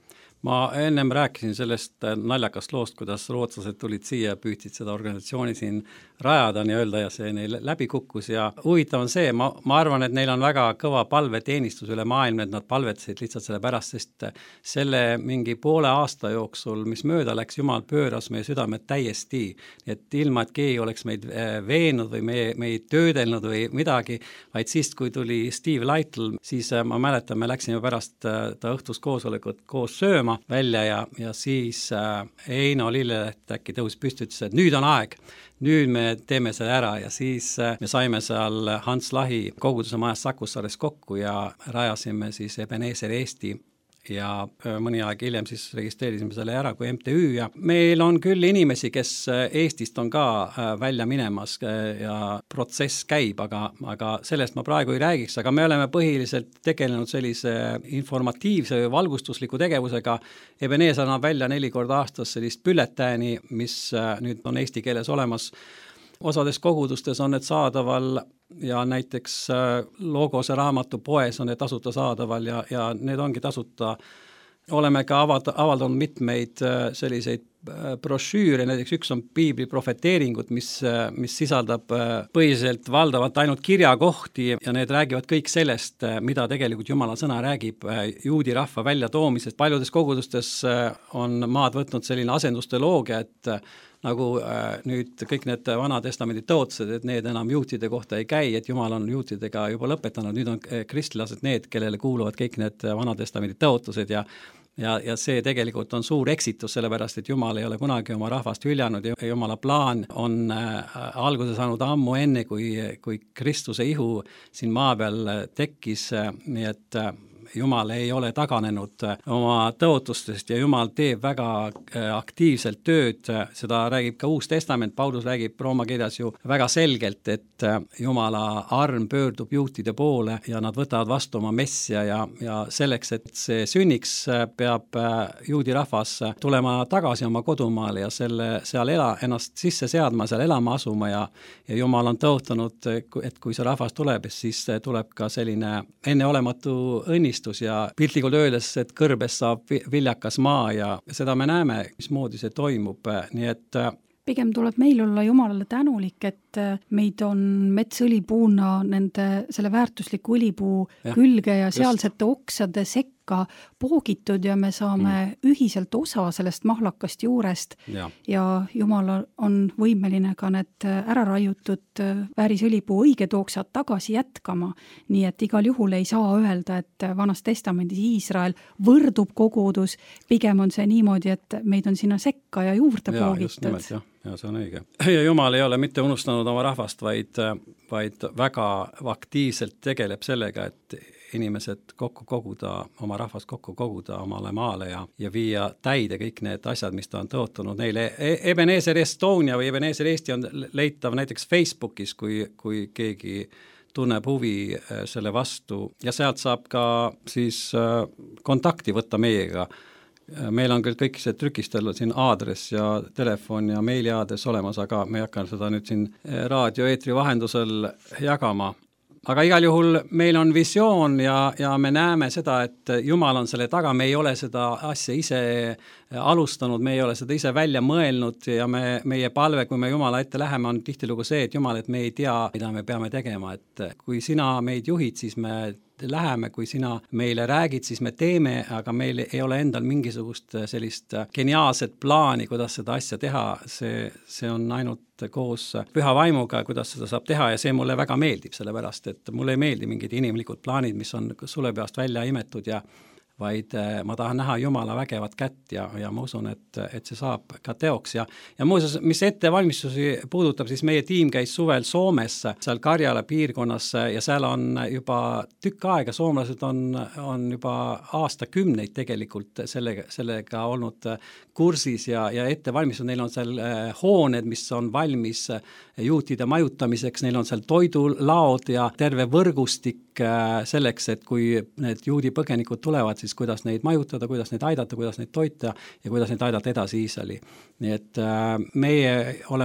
Ma ennem rääkisin sellest naljakast loost, kuidas rootslased tulid siia ja püüdsid seda organisatsiooni siin rajada nii-öelda ja see neil läbi kukkus ja huvitav on see, ma arvan, et neil on väga kõva palveteenistus üle maailma, et nad palvetasid lihtsalt selle pärast, sest selle mingi poole aasta jooksul, mis mööda läks, Jumal pööras meie südamed täiesti, et ilma, et keegi oleks meid veennud või meid töödelnud või midagi, vaid siis, kui tuli Steve Lytle, siis ma mäletan, me läksime pärast ta õhtust koosolekut koos sööma välja ja siis Eino Lillelet äkki tõus püsti, ütles, et nüüd on aeg, nüüd me teeme selle ära ja siis me saime seal Hans Lahi koguduse majas Sakussaares kokku ja rajasime siis Ebenezer Eesti ja mõni aeg hiljem siis registreerisime selle ära kui MTÜ ja meil on küll inimesi, kes Eestist on ka välja minemas ja protsess käib, aga sellest ma praegu ei räägiks, aga me oleme põhiliselt tegelenud sellise informatiivse või valgustusliku tegevusega. Ebenezer annab välja 4 korda aastas sellist bülletääni, mis nüüd on eesti keeles olemas. Osades kogudustes on need saadaval ja näiteks Logose raamatupoes on need tasuta saadaval ja need ongi tasuta. Oleme ka avaldanud mitmeid selliseid brošüüre, näiteks üks on Piibli profeteeringud, mis sisaldab põhiliselt valdavalt ainult kirjakohti ja need räägivad kõik sellest, mida tegelikult Jumala sõna räägib juudi rahva väljatoomisest. Paljudes kogudustes on maad võtnud selline asendusteoloogia, et nagu nüüd kõik need vana testamendi tõotused, et need enam juutide kohta ei käi, et Jumal on juutidega juba lõpetanud, nüüd on kristlased need, kellele kuuluvad kõik need vana testamendi tõotused ja see tegelikult on suur eksitus, sellepärast, et Jumal ei ole kunagi oma rahvast hüljanud ja Jumala plaan on alguse saanud ammu enne, kui Kristuse ihu siin maa peal tekkis, nii et Jumal ei ole taganenud oma tõotustest ja Jumal teeb väga aktiivselt tööd, seda räägib ka Uus Testament, Paulus räägib Rooma kirjas ju väga selgelt, et Jumala arm pöördub juutide poole ja nad võtavad vastu oma messia ja selleks, et see sünniks, peab juudi rahvas tulema tagasi oma kodumaale ja seal ennast sisse seadma, seal elama asuma ja Jumal on tõotanud, et kui see rahvas tuleb, siis tuleb ka selline enneolematu õnnistus ja piltlikult öeldes, et kõrbest saab viljakas maa ja seda me näeme, mismoodi see toimub, nii et pigem tuleb meil olla Jumalale tänulik, et meid on metsõlipuuna selle väärtusliku õlipuu külge ja sealsete oksade sekka poogitud ja me saame ühiselt osa sellest mahlakast juurest ja Jumal on võimeline ka need ära raiutud väärisõlipuu õiged oksad tagasi jätkama. Nii et igal juhul ei saa öelda, et Vanas testamendis Iisrael võrdub kogudus, pigem on see niimoodi, et meid on sinna sekka ja juurde poogitud. Ja see on õige. Ja Jumal ei ole mitte unustanud oma rahvast, vaid väga aktiivselt tegeleb sellega, et inimesed kokku koguda, oma rahvast kokku koguda omale maale ja viia täide kõik need asjad, mis ta on tõotanud neile. Ebenezer Estonia või Ebenezer Eesti on leitav näiteks Facebookis, kui keegi tunneb huvi selle vastu ja sealt saab ka siis kontakti võtta meiega. Meil on küll kõik see trükistel siin aadress ja telefon ja meiliaadress olemas, aga me ei hakka seda nüüd siin raadioeetri vahendusel jagama. Aga igal juhul meil on visioon ja me näeme seda, et Jumal on selle taga, me ei ole seda asja ise alustanud, me ei ole seda ise välja mõelnud ja meie palve, kui me Jumala ette läheme, on tihtilugu see, et Jumal, et me ei tea, mida me peame tegema, et kui sina meid juhid, siis me läheme, kui sina meile räägid, siis me teeme, aga meil ei ole endal mingisugust sellist geniaalset plaani, kuidas seda asja teha, see on ainult koos püha vaimuga, kuidas seda saab teha ja see mulle väga meeldib, sellepärast, et mulle ei meeldi mingid inimlikud plaanid, mis on sulepeast välja imetud vaid ma tahan näha Jumala vägevat kätt ja ma usun, et see saab ka teoks ja muuseas, mis ettevalmistusi puudutab, siis meie tiim käis suvel Soomes, seal Karjala piirkonnas ja seal on juba tükk aega, soomlased on juba aastakümneid tegelikult sellega olnud kursis ja ettevalmistus, neil on seal hooned, mis on valmis juutide majutamiseks, neil on seal toidulaod ja terve võrgustik selleks, et kui need juudi põgenikud tulevad, siis kuidas neid majutada, kuidas neid aidata, kuidas neid toita ja kuidas neid aidata edasi Iisraeli. Nii et meie oleme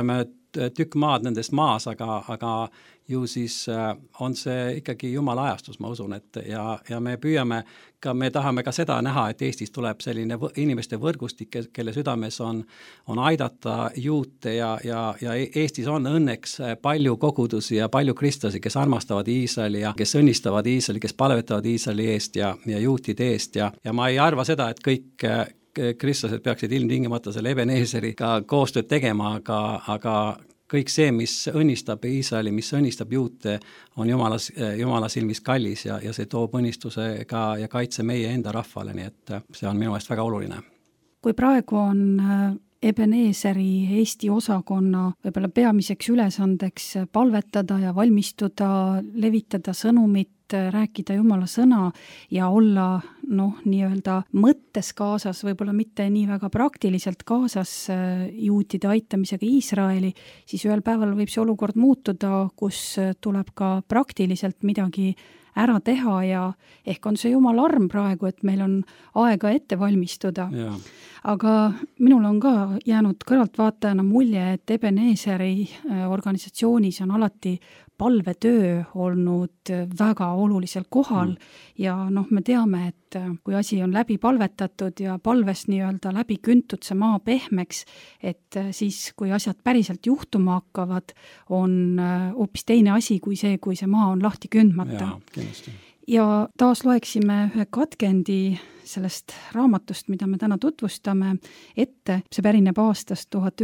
tükk maad nendest maas, aga ju siis on see ikkagi Jumala ajastus, ma usun, et ja me püüame me tahame ka seda näha, et Eestis tuleb selline inimeste võrgustik, kelle südames on aidata juute ja Eestis on õnneks palju kogudusi ja palju kristlasi, kes armastavad Iisraeli ja kes õnnistavad Iisraeli, kes palvetavad Iisraeli eest ja juutide eest ja ma ei arva seda, et kõik kristlased peaksid ilmtingimata selle Ebenezeriga koostööd tegema, aga kõik see, mis õnnistab Iisraeli, mis õnnistab juute, on Jumala silmis kallis ja see toob õnnistuse ka ja kaitse meie enda rahvale, nii et see on minu eest väga oluline. Kui praegu on Ebenezeri Eesti osakonna võib-olla peamiseks ülesandeks palvetada ja valmistuda, levitada sõnumit, rääkida Jumala sõna ja olla nii-öelda mõttes kaasas, võib-olla mitte nii väga praktiliselt kaasas juutide aitamisega Iisraeli, siis ühel päeval võib see olukord muutuda, kus tuleb ka praktiliselt midagi ära teha ja ehk on see Jumala arm praegu, et meil on aega ette valmistuda. Ja. Aga minul on ka jäänud kõrvaltvaatajana mulje, et Ebenezeri organisatsioonis on alati palvetöö olnud väga olulisel kohal ja me teame, et kui asi on läbi palvetatud ja palvest nii-öelda läbi küntud see maa pehmeks, et siis kui asjad päriselt juhtuma hakkavad, on hoopis teine asi kui see maa on lahti kündmata. Ja taas loeksime ühe katkendi sellest raamatust, mida me täna tutvustame ette. See pärineb aastast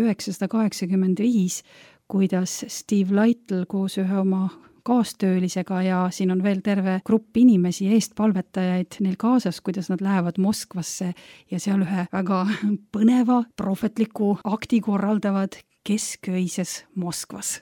1985, kuidas Steve Lytle koos ühe oma kaastöölisega ja siin on veel terve grupp inimesi, eestpalvetajaid neil kaasas, kuidas nad lähevad Moskvasse ja seal ühe väga põneva prohvetliku akti korraldavad kesköises Moskvas.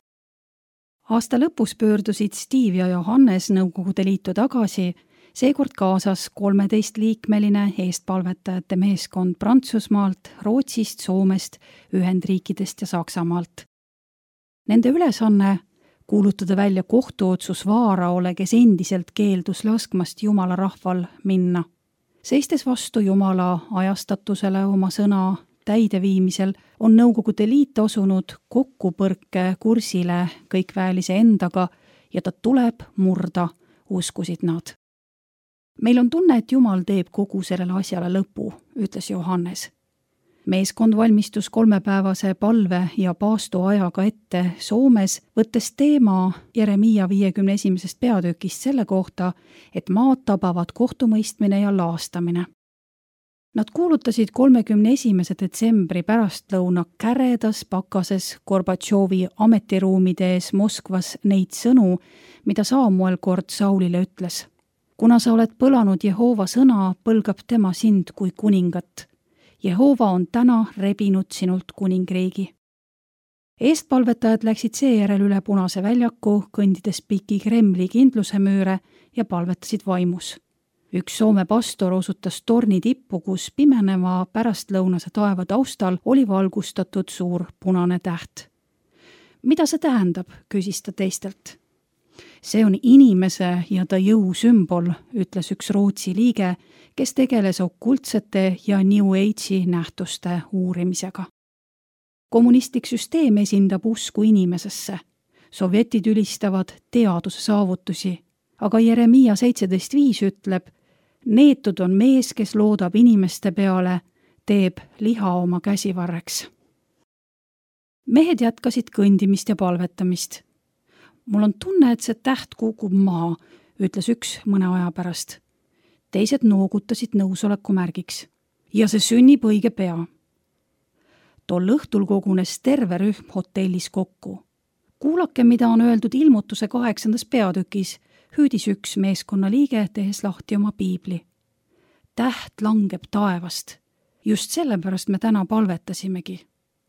Aasta lõpus pöördusid Steve ja Johannes Nõukogude Liitu tagasi, seekord kaasas 13-liikmeline eestpalvetajate meeskond Prantsusmaalt, Rootsist, Soomest, Ühendriikidest ja Saksamaalt. Nende ülesanne kuulutada välja kohtuotsus Vaaraole, kes endiselt keeldus laskmast Jumala rahval minna. Seistes vastu Jumala ajastatusele oma sõna täideviimisel on Nõukogude Liit osunud kokkupõrke kursile kõikväelise endaga ja ta tuleb murda, uskusid nad. Meil on tunne, et Jumal teeb kogu sellele asjale lõpu, ütles Johannes. Meeskond valmistus 3-päevase palve ja paastu ajaga ette Soomes, võttes teema Jeremiia 51. peatükist selle kohta, et maad tabavad kohtumõistmine ja laastamine. Nad kuulutasid 31. detsembri pärastlõuna käredas pakases Gorbatšovi ametiruumide ees Moskvas neid sõnu, mida Samuel kord Saulile ütles. Kuna sa oled põlanud Jehova sõna, põlgab tema sind kui kuningat. Jehova on täna rebinud sinult kuningriigi. Eestpalvetajad läksid seejärel üle Punase väljaku, kõndides piki Kremli kindluse müüre ja palvetasid vaimus. Üks Soome pastor osutas torni tippu, kus pimeneva pärastlõunase taeva taustal oli valgustatud suur punane täht. Mida see tähendab, küsis ta teistelt. See on inimese ja ta jõu sümbol, ütles üks Rootsi liige, kes tegeles okultsete ja New Age'i nähtuste uurimisega. Kommunistlik süsteem esindab usku inimesesse. Sovjetid ülistavad teaduse saavutusi, aga Jeremiia 17.5 ütleb, neetud on mees, kes loodab inimeste peale, teeb liha oma käsivarreks. Mehed jätkasid kõndimist ja palvetamist. Mul on tunne, et see täht kukub maa, ütles üks mõne aja pärast. Teised noogutasid nõusoleku märgiks. Ja see sünnib õige pea. Tol õhtul kogunes terve rühm hotellis kokku. Kuulake, mida on öeldud ilmutuse 8. peatükis, hüüdis üks meeskonna liige, tehes lahti oma piibli. Täht langeb taevast. Just sellepärast me täna palvetasimegi.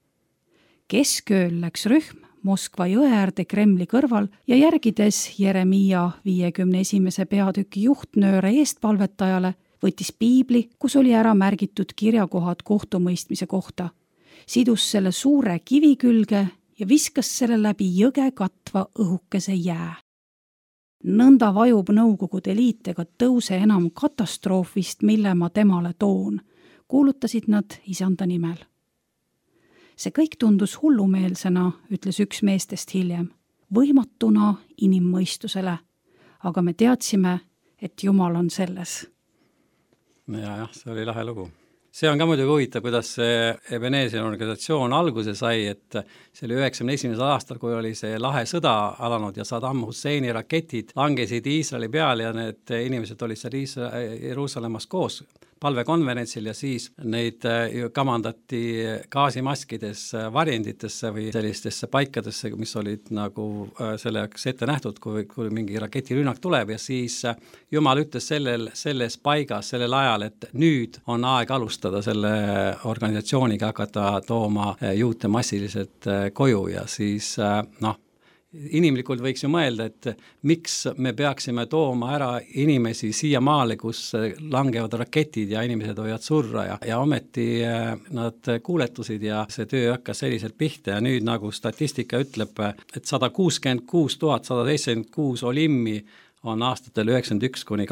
Keskööl läks rühm Moskva jõe äärde Kremli kõrval ja järgides Jeremiia 51. peatüki juhtnööre eestpalvetajale, võttis piibli, kus oli ära märgitud kirjakohad kohtumõistmise kohta, sidus selle suure kivi külge ja viskas selle läbi jõge katva õhukese jää. Nõnda vajub Nõukogude Liit ega tõuse enam katastroofist, mille ma temale toon, kuulutasid nad isanda nimel. see kõik tundus hullumeelsena, ütles üks meestest hiljem, võimatuna inimmõistusele, aga me teadsime, et Jumal on selles. Jah, see oli lahe lugu. See on ka muidugi huvitav, kuidas see Ebeneeseri organisatsioon alguse sai, et see oli 91. aastal, kui oli see lahe sõda alanud ja Saddam Husseini raketid langesid Iisraeli peale ja need inimesed olid seal Jeruusalemmas koos palvekonverentsil ja siis neid kamandati gaasimaskides varjenditesse või sellistesse paikadesse, mis olid nagu selleks ette nähtud, kui mingi raketirünnak tuleb ja siis Jumal ütles selles paigas, sellel ajal, et nüüd on aeg alustada selle organisatsiooniga hakata tooma juute massiliselt koju ja siis inimlikult võiks ju mõelda, et miks me peaksime tooma ära inimesi siia maale, kus langevad raketid ja inimesed võivad surra ja ometi nad kuuletusid ja see töö hakkas selliselt pihta ja nüüd nagu statistika ütleb, et 166 176 olimmi on aastatel 91 kuni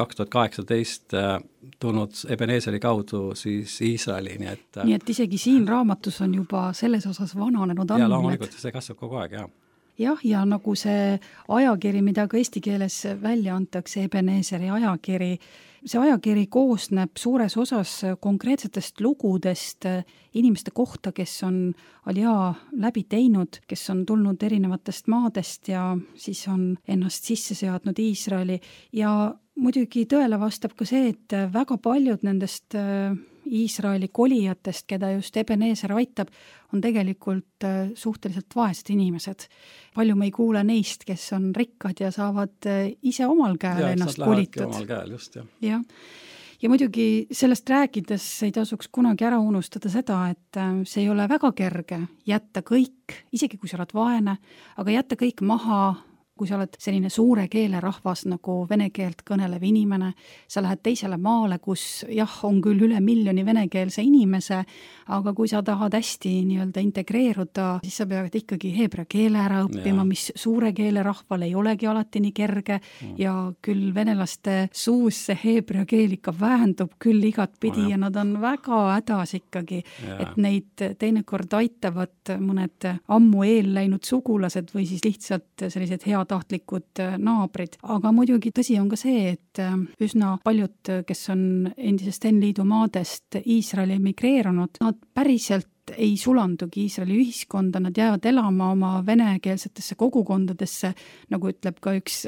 2018 tulnud Ebeneeseri kaudu siis Iisraeli, nii et isegi siin raamatus on juba selles osas vananenud andmed. Ja loomulikult see kasvab kogu aeg, Jah, ja nagu see ajakiri, mida ka eesti keeles välja antakse, Ebeneeseri ajakiri, see ajakiri koosneb suures osas konkreetsetest lugudest inimeste kohta, kes on aljaa läbi teinud, kes on tulnud erinevatest maadest ja siis on ennast sisse seadnud Iisraeli ja muidugi tõele vastab ka see, et väga paljud nendest Iisraeli kolijatest, keda just Ebeneeser aitab, on tegelikult suhteliselt vaesed inimesed. Palju me ei kuule neist, kes on rikkad ja saavad ise omal käel ennast kolitud. Omal käel, just, ja muidugi sellest rääkides ei tasuks kunagi ära unustada seda, et see ei ole väga kerge jätta kõik, isegi kui sa oled vaene, aga jätta kõik maha, kui sa oled selline suure keele rahvas nagu vene keelt kõnelev inimene, sa lähed teisele maale, kus jah, on küll üle 1 miljoni venekeelse inimese, aga kui sa tahad hästi nii-öelda integreeruda, siis sa pead ikkagi heebrea keele ära õppima, mis suure keele rahval ei olegi alati nii kerge ja küll venelaste suus see heebrea keel ikka vähendub küll igat pidi ja nad on väga hädas ikkagi, et neid teinekord aitavad mõned ammu eel läinud sugulased või siis lihtsalt sellised tahtlikud naabrid, aga muidugi tõsi on ka see, et üsna paljud, kes on endisest Liidu maadest Iisraeli emigreerunud, nad päriselt ei sulandugi Iisraeli ühiskonda, nad jäävad elama oma venekeelsetesse kogukondadesse, nagu ütleb ka üks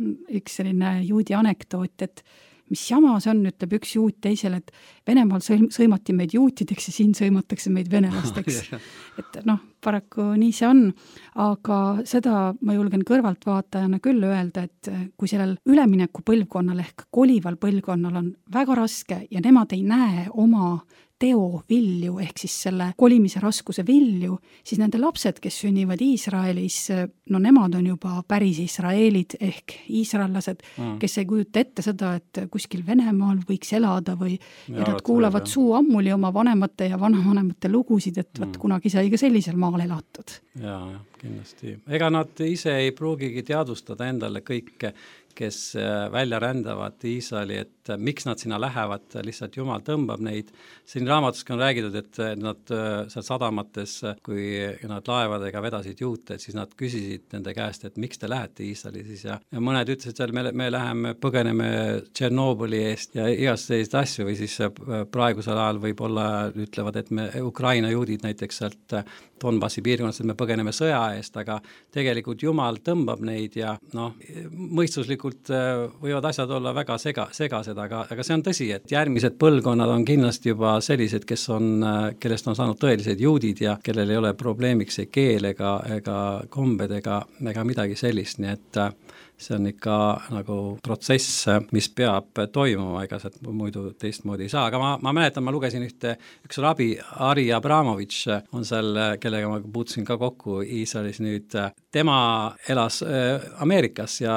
selline juudi anekdoot, et mis jama see on, ütleb üks juut teisele, et Venemaal sõimati meid juutideks ja siin sõimatakse meid venelasteks. Et paraku nii see on, aga seda ma julgen kõrvaltvaatajana küll öelda, et kui sellel ülemineku põlvkonnal ehk kolival põlvkonnal on väga raske ja nemad ei näe oma teo vilju ehk siis selle kolimise raskuse vilju, siis nende lapsed, kes sünnivad Iisraelis, nemad on juba päris israelid ehk iisraellased, kes ei kujuta ette seda, et kuskil Venemaal võiks elada või ja nad kuulavad suu ammuli oma vanemate ja vanavanemate lugusid, et kunagi sai ka sellisel maal elatud. Ja, kindlasti. Ega nad ise ei pruugigi teadvustada endale kõike, kes välja rändavad Iisraeli, et miks nad sinna lähevad, lihtsalt Jumal tõmbab neid. Siin raamatuski on räägitud, et nad seal sadamates, kui nad laevadega vedasid juute, siis nad küsisid nende käest, et miks te lähete Iisraeli siis ja mõned ütlesid seal, me läheme, põgeneme Tšernobõli eest ja igast sellised asju või siis praegusel ajal võib-olla ütlevad, et me Ukraina juudid näiteks sealt Donbassi piirkonnas, et me põgeneme sõja eest, aga tegelikult Jumal tõmbab neid ja mõistuslikult võivad asjad olla väga segased, aga see on tõsi, et järgmised põlvkonnad on kindlasti juba sellised, kellest on saanud tõelised juudid ja kellel ei ole probleemiks ei keel ega kombed ega midagi sellist, nii et see on ikka nagu protsess, mis peab toimuma, ega see muidu teistmoodi ei saa, aga ma mäletan, ma lugesin üks rabi, Ari Abramovitš on seal, kellega ma puutusin ka kokku Iisraelis nüüd, tema elas Ameerikas ja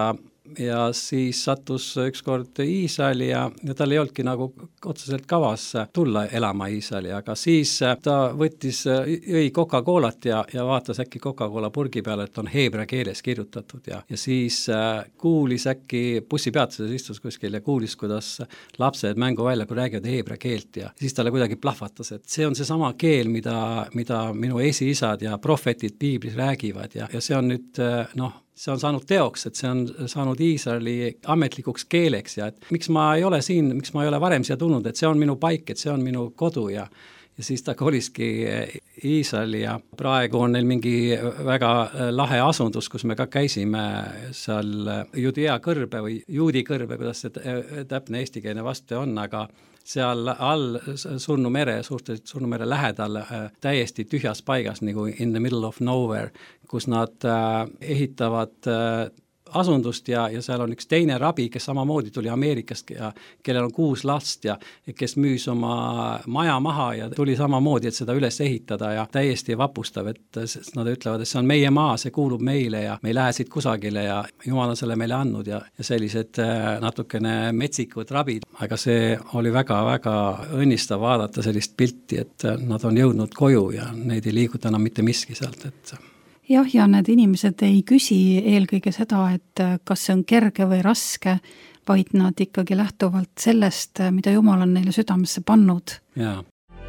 ja siis sattus ükskord Iisraeli ja tal ei olnudki nagu otseselt kavas tulla elama Iisraeli, aga siis ta võttis, jõi Coca-Colat ja vaatas äkki Coca-Cola purgi peale, et on heebrea keeles kirjutatud ja siis kuulis äkki bussipeatuses istus kuskil ja kuulis, kuidas lapsed mänguväljakul räägivad heebrea keelt ja siis talle kuidagi plahvatas, et see on seesama keel, mida minu esiisad ja prohvetid piiblis räägivad ja see on nüüd see on saanud teoks, et see on saanud Iisraeli ametlikuks keeleks ja et miks ma ei ole siin, miks ma ei ole varem siia tulnud, et see on minu paik, et see on minu kodu ja siis ta koliski Iisraeli ja praegu on neil mingi väga lahe asundus, kus me ka käisime seal Judea kõrbe või juudi kõrbe, kuidas see täpne eestikeelne vaste on, aga seal all Surnumere, suhteliselt Surnumere lähedal täiesti tühjas paigas, nagu in the middle of nowhere, kus nad ehitavad asundust ja seal on üks teine rabi, kes samamoodi tuli Ameerikast ja kellel on 6 last ja kes müüs oma maja maha ja tuli samamoodi, et seda üles ehitada ja täiesti vapustav, et nad ütlevad, et see on meie maa, see kuulub meile ja me ei lähe siit kusagile ja Jumal on selle meile andnud ja sellised natukene metsikud rabid, aga see oli väga-väga õnnistav vaadata sellist pilti, et nad on jõudnud koju ja neid ei liiguta enam mitte miski sealt, et jah, ja need inimesed ei küsi eelkõige seda, et kas see on kerge või raske, vaid nad ikkagi lähtuvalt sellest, mida Jumal on neile südamesse pannud. Jaa.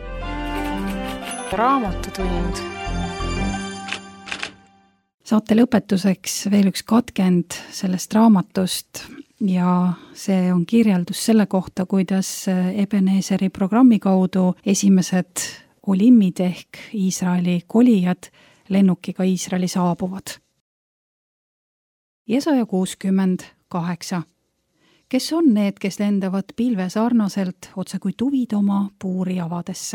Raamatutund. Saate lõpetuseks veel üks katkend sellest raamatust ja see on kirjeldus selle kohta, kuidas Ebenezeri programmi kaudu esimesed olimmid ehk Iisraeli kolijad lennukiga Iisraeli saabuvad. Jesaja 68. Kes on need, kes lendavad pilve sarnaselt otse kui tuvid oma puuri avadesse?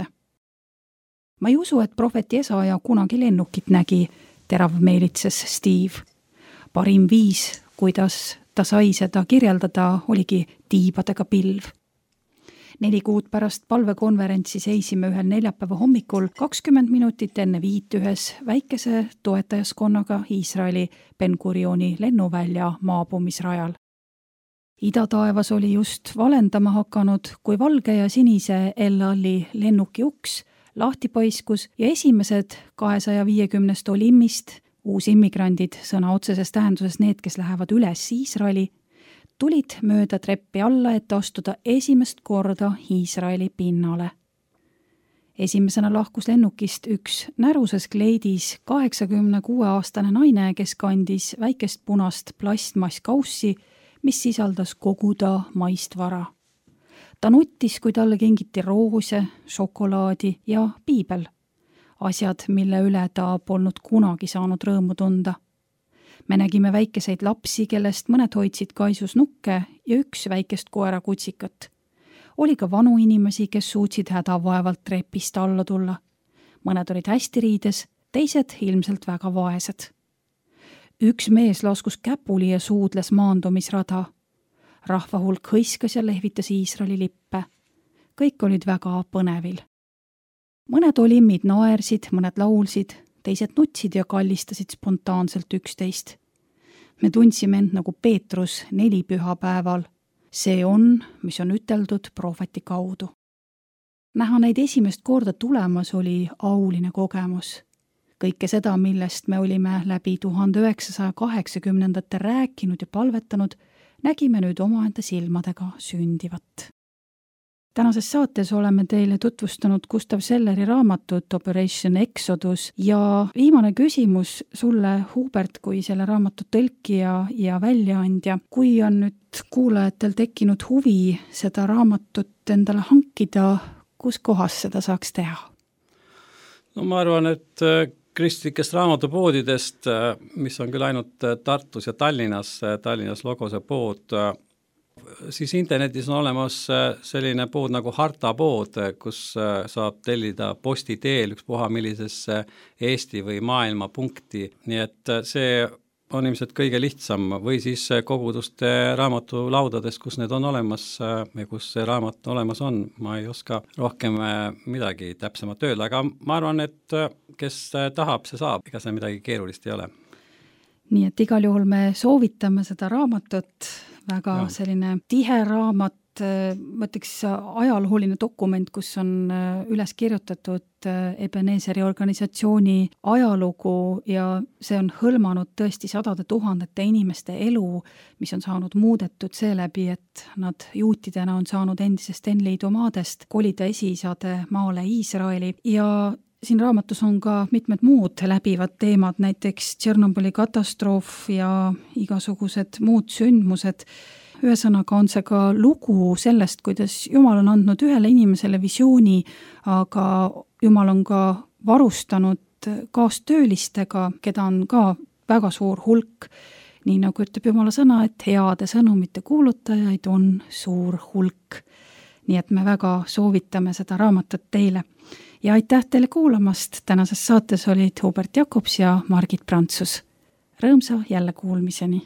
Ma ei usu, et prohvet Jesaja kunagi lennukit nägi, terav meelitses Steve. Parim viis, kuidas ta sai seda kirjeldada, oligi tiibadega pilv. 4 kuud pärast palvekonverentsi seisime ühel neljapäeva hommikul 20 minutit enne 5 ühes väikese toetajaskonnaga Iisraeli Ben-Gurioni lennuvälja maabumisrajal. Idataevas oli just valendama hakanud, kui valge ja sinise El Alli lennuki uks lahti paiskus ja esimesed 250 olimmist, uusimmigrandid sõna otseses tähenduses need, kes lähevad üles Iisraeli, tulid mööda treppi alla, et astuda esimest korda Iisraeli pinnale. Esimesena lahkus lennukist üks näruses kleidis 86-aastane naine, kes kandis väikest punast plastmasskaussi, mis sisaldas kogu ta maist vara. Ta nuttis, kui talle kingiti roose, šokolaadi ja piibel, asjad, mille üle ta polnud kunagi saanud rõõmu tunda. Me nägime väikeseid lapsi, kellest mõned hoidsid kaisus nukke ja üks väikest koera kutsikat. Oli ka vanu inimesi, kes suutsid hädavaevalt trepist alla tulla. Mõned olid hästi riides, teised ilmselt väga vaesed. Üks mees laskus käpuli ja suudles maandumisrada. Rahva hulk hõiskas ja lehvitas Iisraeli lippe. Kõik olid väga põnevil. Mõned olimmid naersid, mõned laulsid, teised nutsid ja kallistasid spontaanselt üksteist. Me tundsime end nagu Peetrus 4 pühapäeval. See on, mis on üteldud prohveti kaudu. Näha neid esimest korda tulemas oli auline kogemus. Kõike seda, millest me olime läbi 1980-ndate rääkinud ja palvetanud, nägime nüüd omaenda silmadega sündivat. Tänases saates oleme teile tutvustanud Gustav Selleri raamatut Operation Exodus ja viimane küsimus sulle, Hubert, kui selle raamatu tõlkija ja väljaandja. Kui on nüüd kuulajatel tekkinud huvi seda raamatut endale hankida, kus kohas seda saaks teha? No ma arvan, et kristlikest raamatupoodidest, mis on küll ainult Tartus ja Tallinnas Logose pood, siis internetis on olemas selline pood nagu Harta pood, kus saab tellida posti teel ükspuha millisesse Eesti või maailma punkti, nii et see on ilmselt kõige lihtsam või siis koguduste raamatulaudades, kus need on olemas ja kus see raamat olemas on. Ma ei oska rohkem midagi täpsemat öelda, aga ma arvan, et kes tahab, see saab, ega see midagi keerulist ei ole. Nii et igal juhul me soovitame seda raamatut, väga selline tihe raamat, ma ütleks ajalooline dokument, kus on üles kirjutatud Ebenezeri organisatsiooni ajalugu ja see on hõlmanud tõesti 100 000 inimeste elu, mis on saanud muudetud seeläbi, et nad juutidena on saanud endisest N-liidu maadest kolida esiisade maale Iisraeli ja siin raamatus on ka mitmed muud läbivad teemad, näiteks Tšernobõli katastroof ja igasugused muud sündmused. Ühesõnaga on see ka lugu sellest, kuidas Jumal on andnud ühele inimesele visiooni, aga Jumal on ka varustanud kaastöölistega, keda on ka väga suur hulk. Nii nagu ütleb Jumala sõna, et heade sõnumite kuulutajaid on suur hulk. Nii et me väga soovitame seda raamatut teile. Ja aitäh teile kuulamast. Tänases saates olid Hubert Jakobs ja Margit Prantsus. Rõõmsa jälle kuulmiseni.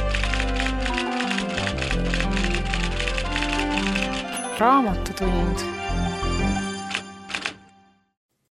Raamatutund